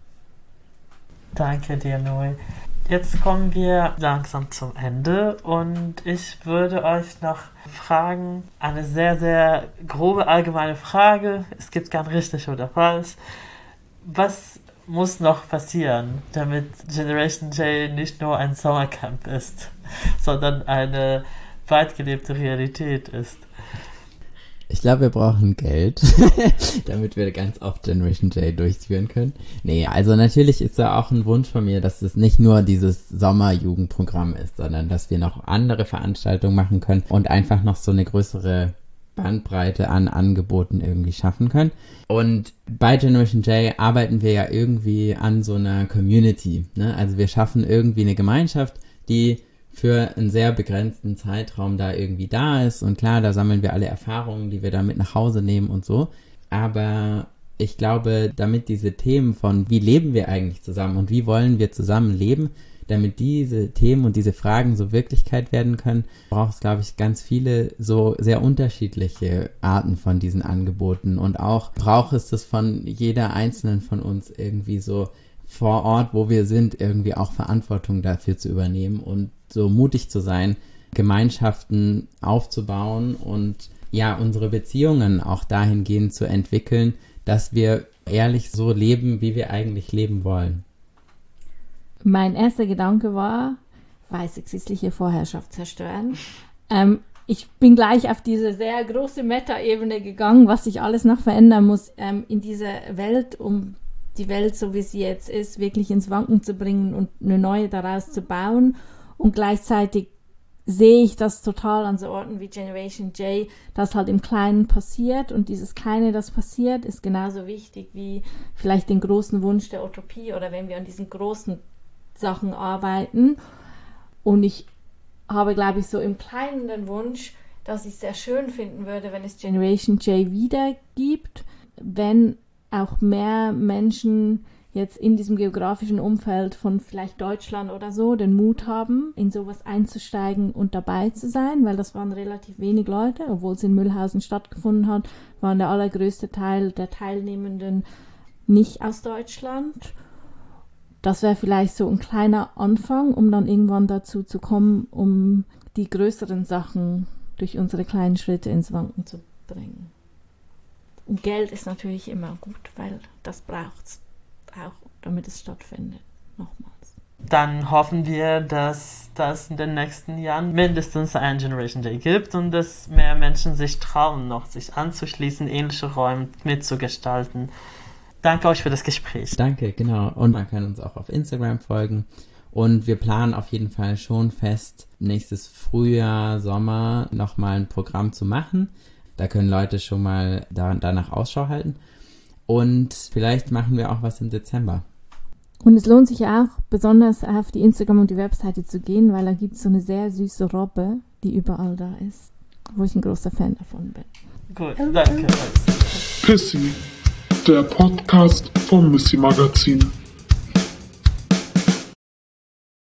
D: Danke dir, Noe. Jetzt kommen wir langsam zum Ende und ich würde euch noch fragen, eine sehr, sehr grobe allgemeine Frage, es gibt kein richtig oder falsch. Was muss noch passieren, damit Generation J nicht nur ein Sommercamp ist, sondern eine weit gelebte Realität ist?
A: Ich glaube, wir brauchen Geld, damit wir ganz oft Generation J durchführen können. Nee, also natürlich ist da auch ein Wunsch von mir, dass es nicht nur dieses Sommerjugendprogramm ist, sondern dass wir noch andere Veranstaltungen machen können und einfach noch so eine größere Bandbreite an Angeboten irgendwie schaffen können. Und bei Generation J arbeiten wir ja irgendwie an so einer Community, ne? Also wir schaffen irgendwie eine Gemeinschaft, die für einen sehr begrenzten Zeitraum da irgendwie da ist. Und klar, da sammeln wir alle Erfahrungen, die wir da mit nach Hause nehmen und so. Aber ich glaube, damit diese Themen von, wie leben wir eigentlich zusammen und wie wollen wir zusammen leben, damit diese Themen und diese Fragen so Wirklichkeit werden können, braucht es, glaube ich, ganz viele so sehr unterschiedliche Arten von diesen Angeboten. Und auch braucht es das von jeder einzelnen von uns irgendwie so vor Ort, wo wir sind, irgendwie auch Verantwortung dafür zu übernehmen und so mutig zu sein, Gemeinschaften aufzubauen und ja, unsere Beziehungen auch dahingehend zu entwickeln, dass wir ehrlich so leben, wie wir eigentlich leben wollen.
B: Mein erster Gedanke war, weiße christliche Vorherrschaft zerstören. Ähm, ich bin gleich auf diese sehr große Meta-Ebene gegangen, was sich alles noch verändern muss ähm, in dieser Welt, um die Welt, so wie sie jetzt ist, wirklich ins Wanken zu bringen und eine neue daraus zu bauen. Und gleichzeitig sehe ich das total an so Orten wie Generation J, das halt im Kleinen passiert. Und dieses Kleine, das passiert, ist genauso wichtig wie vielleicht den großen Wunsch der Utopie oder wenn wir an diesen großen Sachen arbeiten. Und ich habe, glaube ich, so im Kleinen den Wunsch, dass ich es sehr schön finden würde, wenn es Generation J wieder gibt, wenn auch mehr Menschen jetzt in diesem geografischen Umfeld von vielleicht Deutschland oder so den Mut haben, in sowas einzusteigen und dabei zu sein, weil das waren relativ wenig Leute, obwohl es in Mühlhausen stattgefunden hat, waren der allergrößte Teil der Teilnehmenden nicht aus Deutschland. Das wäre vielleicht so ein kleiner Anfang, um dann irgendwann dazu zu kommen, um die größeren Sachen durch unsere kleinen Schritte ins Wanken zu bringen. Und Geld ist natürlich immer gut, weil das braucht es auch, damit es stattfindet. Nochmals.
D: Dann hoffen wir, dass das in den nächsten Jahren mindestens ein Generation J gibt und dass mehr Menschen sich trauen, noch sich anzuschließen, ähnliche Räume mitzugestalten. Danke euch für das Gespräch.
A: Danke, genau. Und man kann uns auch auf Instagram folgen. Und wir planen auf jeden Fall schon fest, nächstes Frühjahr, Sommer nochmal ein Programm zu machen. Da können Leute schon mal da, danach Ausschau halten. Und vielleicht machen wir auch was im Dezember.
B: Und es lohnt sich auch, besonders auf die Instagram- und die Webseite zu gehen, weil da gibt es so eine sehr süße Robbe, die überall da ist, wo ich ein großer Fan davon bin.
D: Gut, danke.
C: Pissy, der Podcast vom Missy Magazin.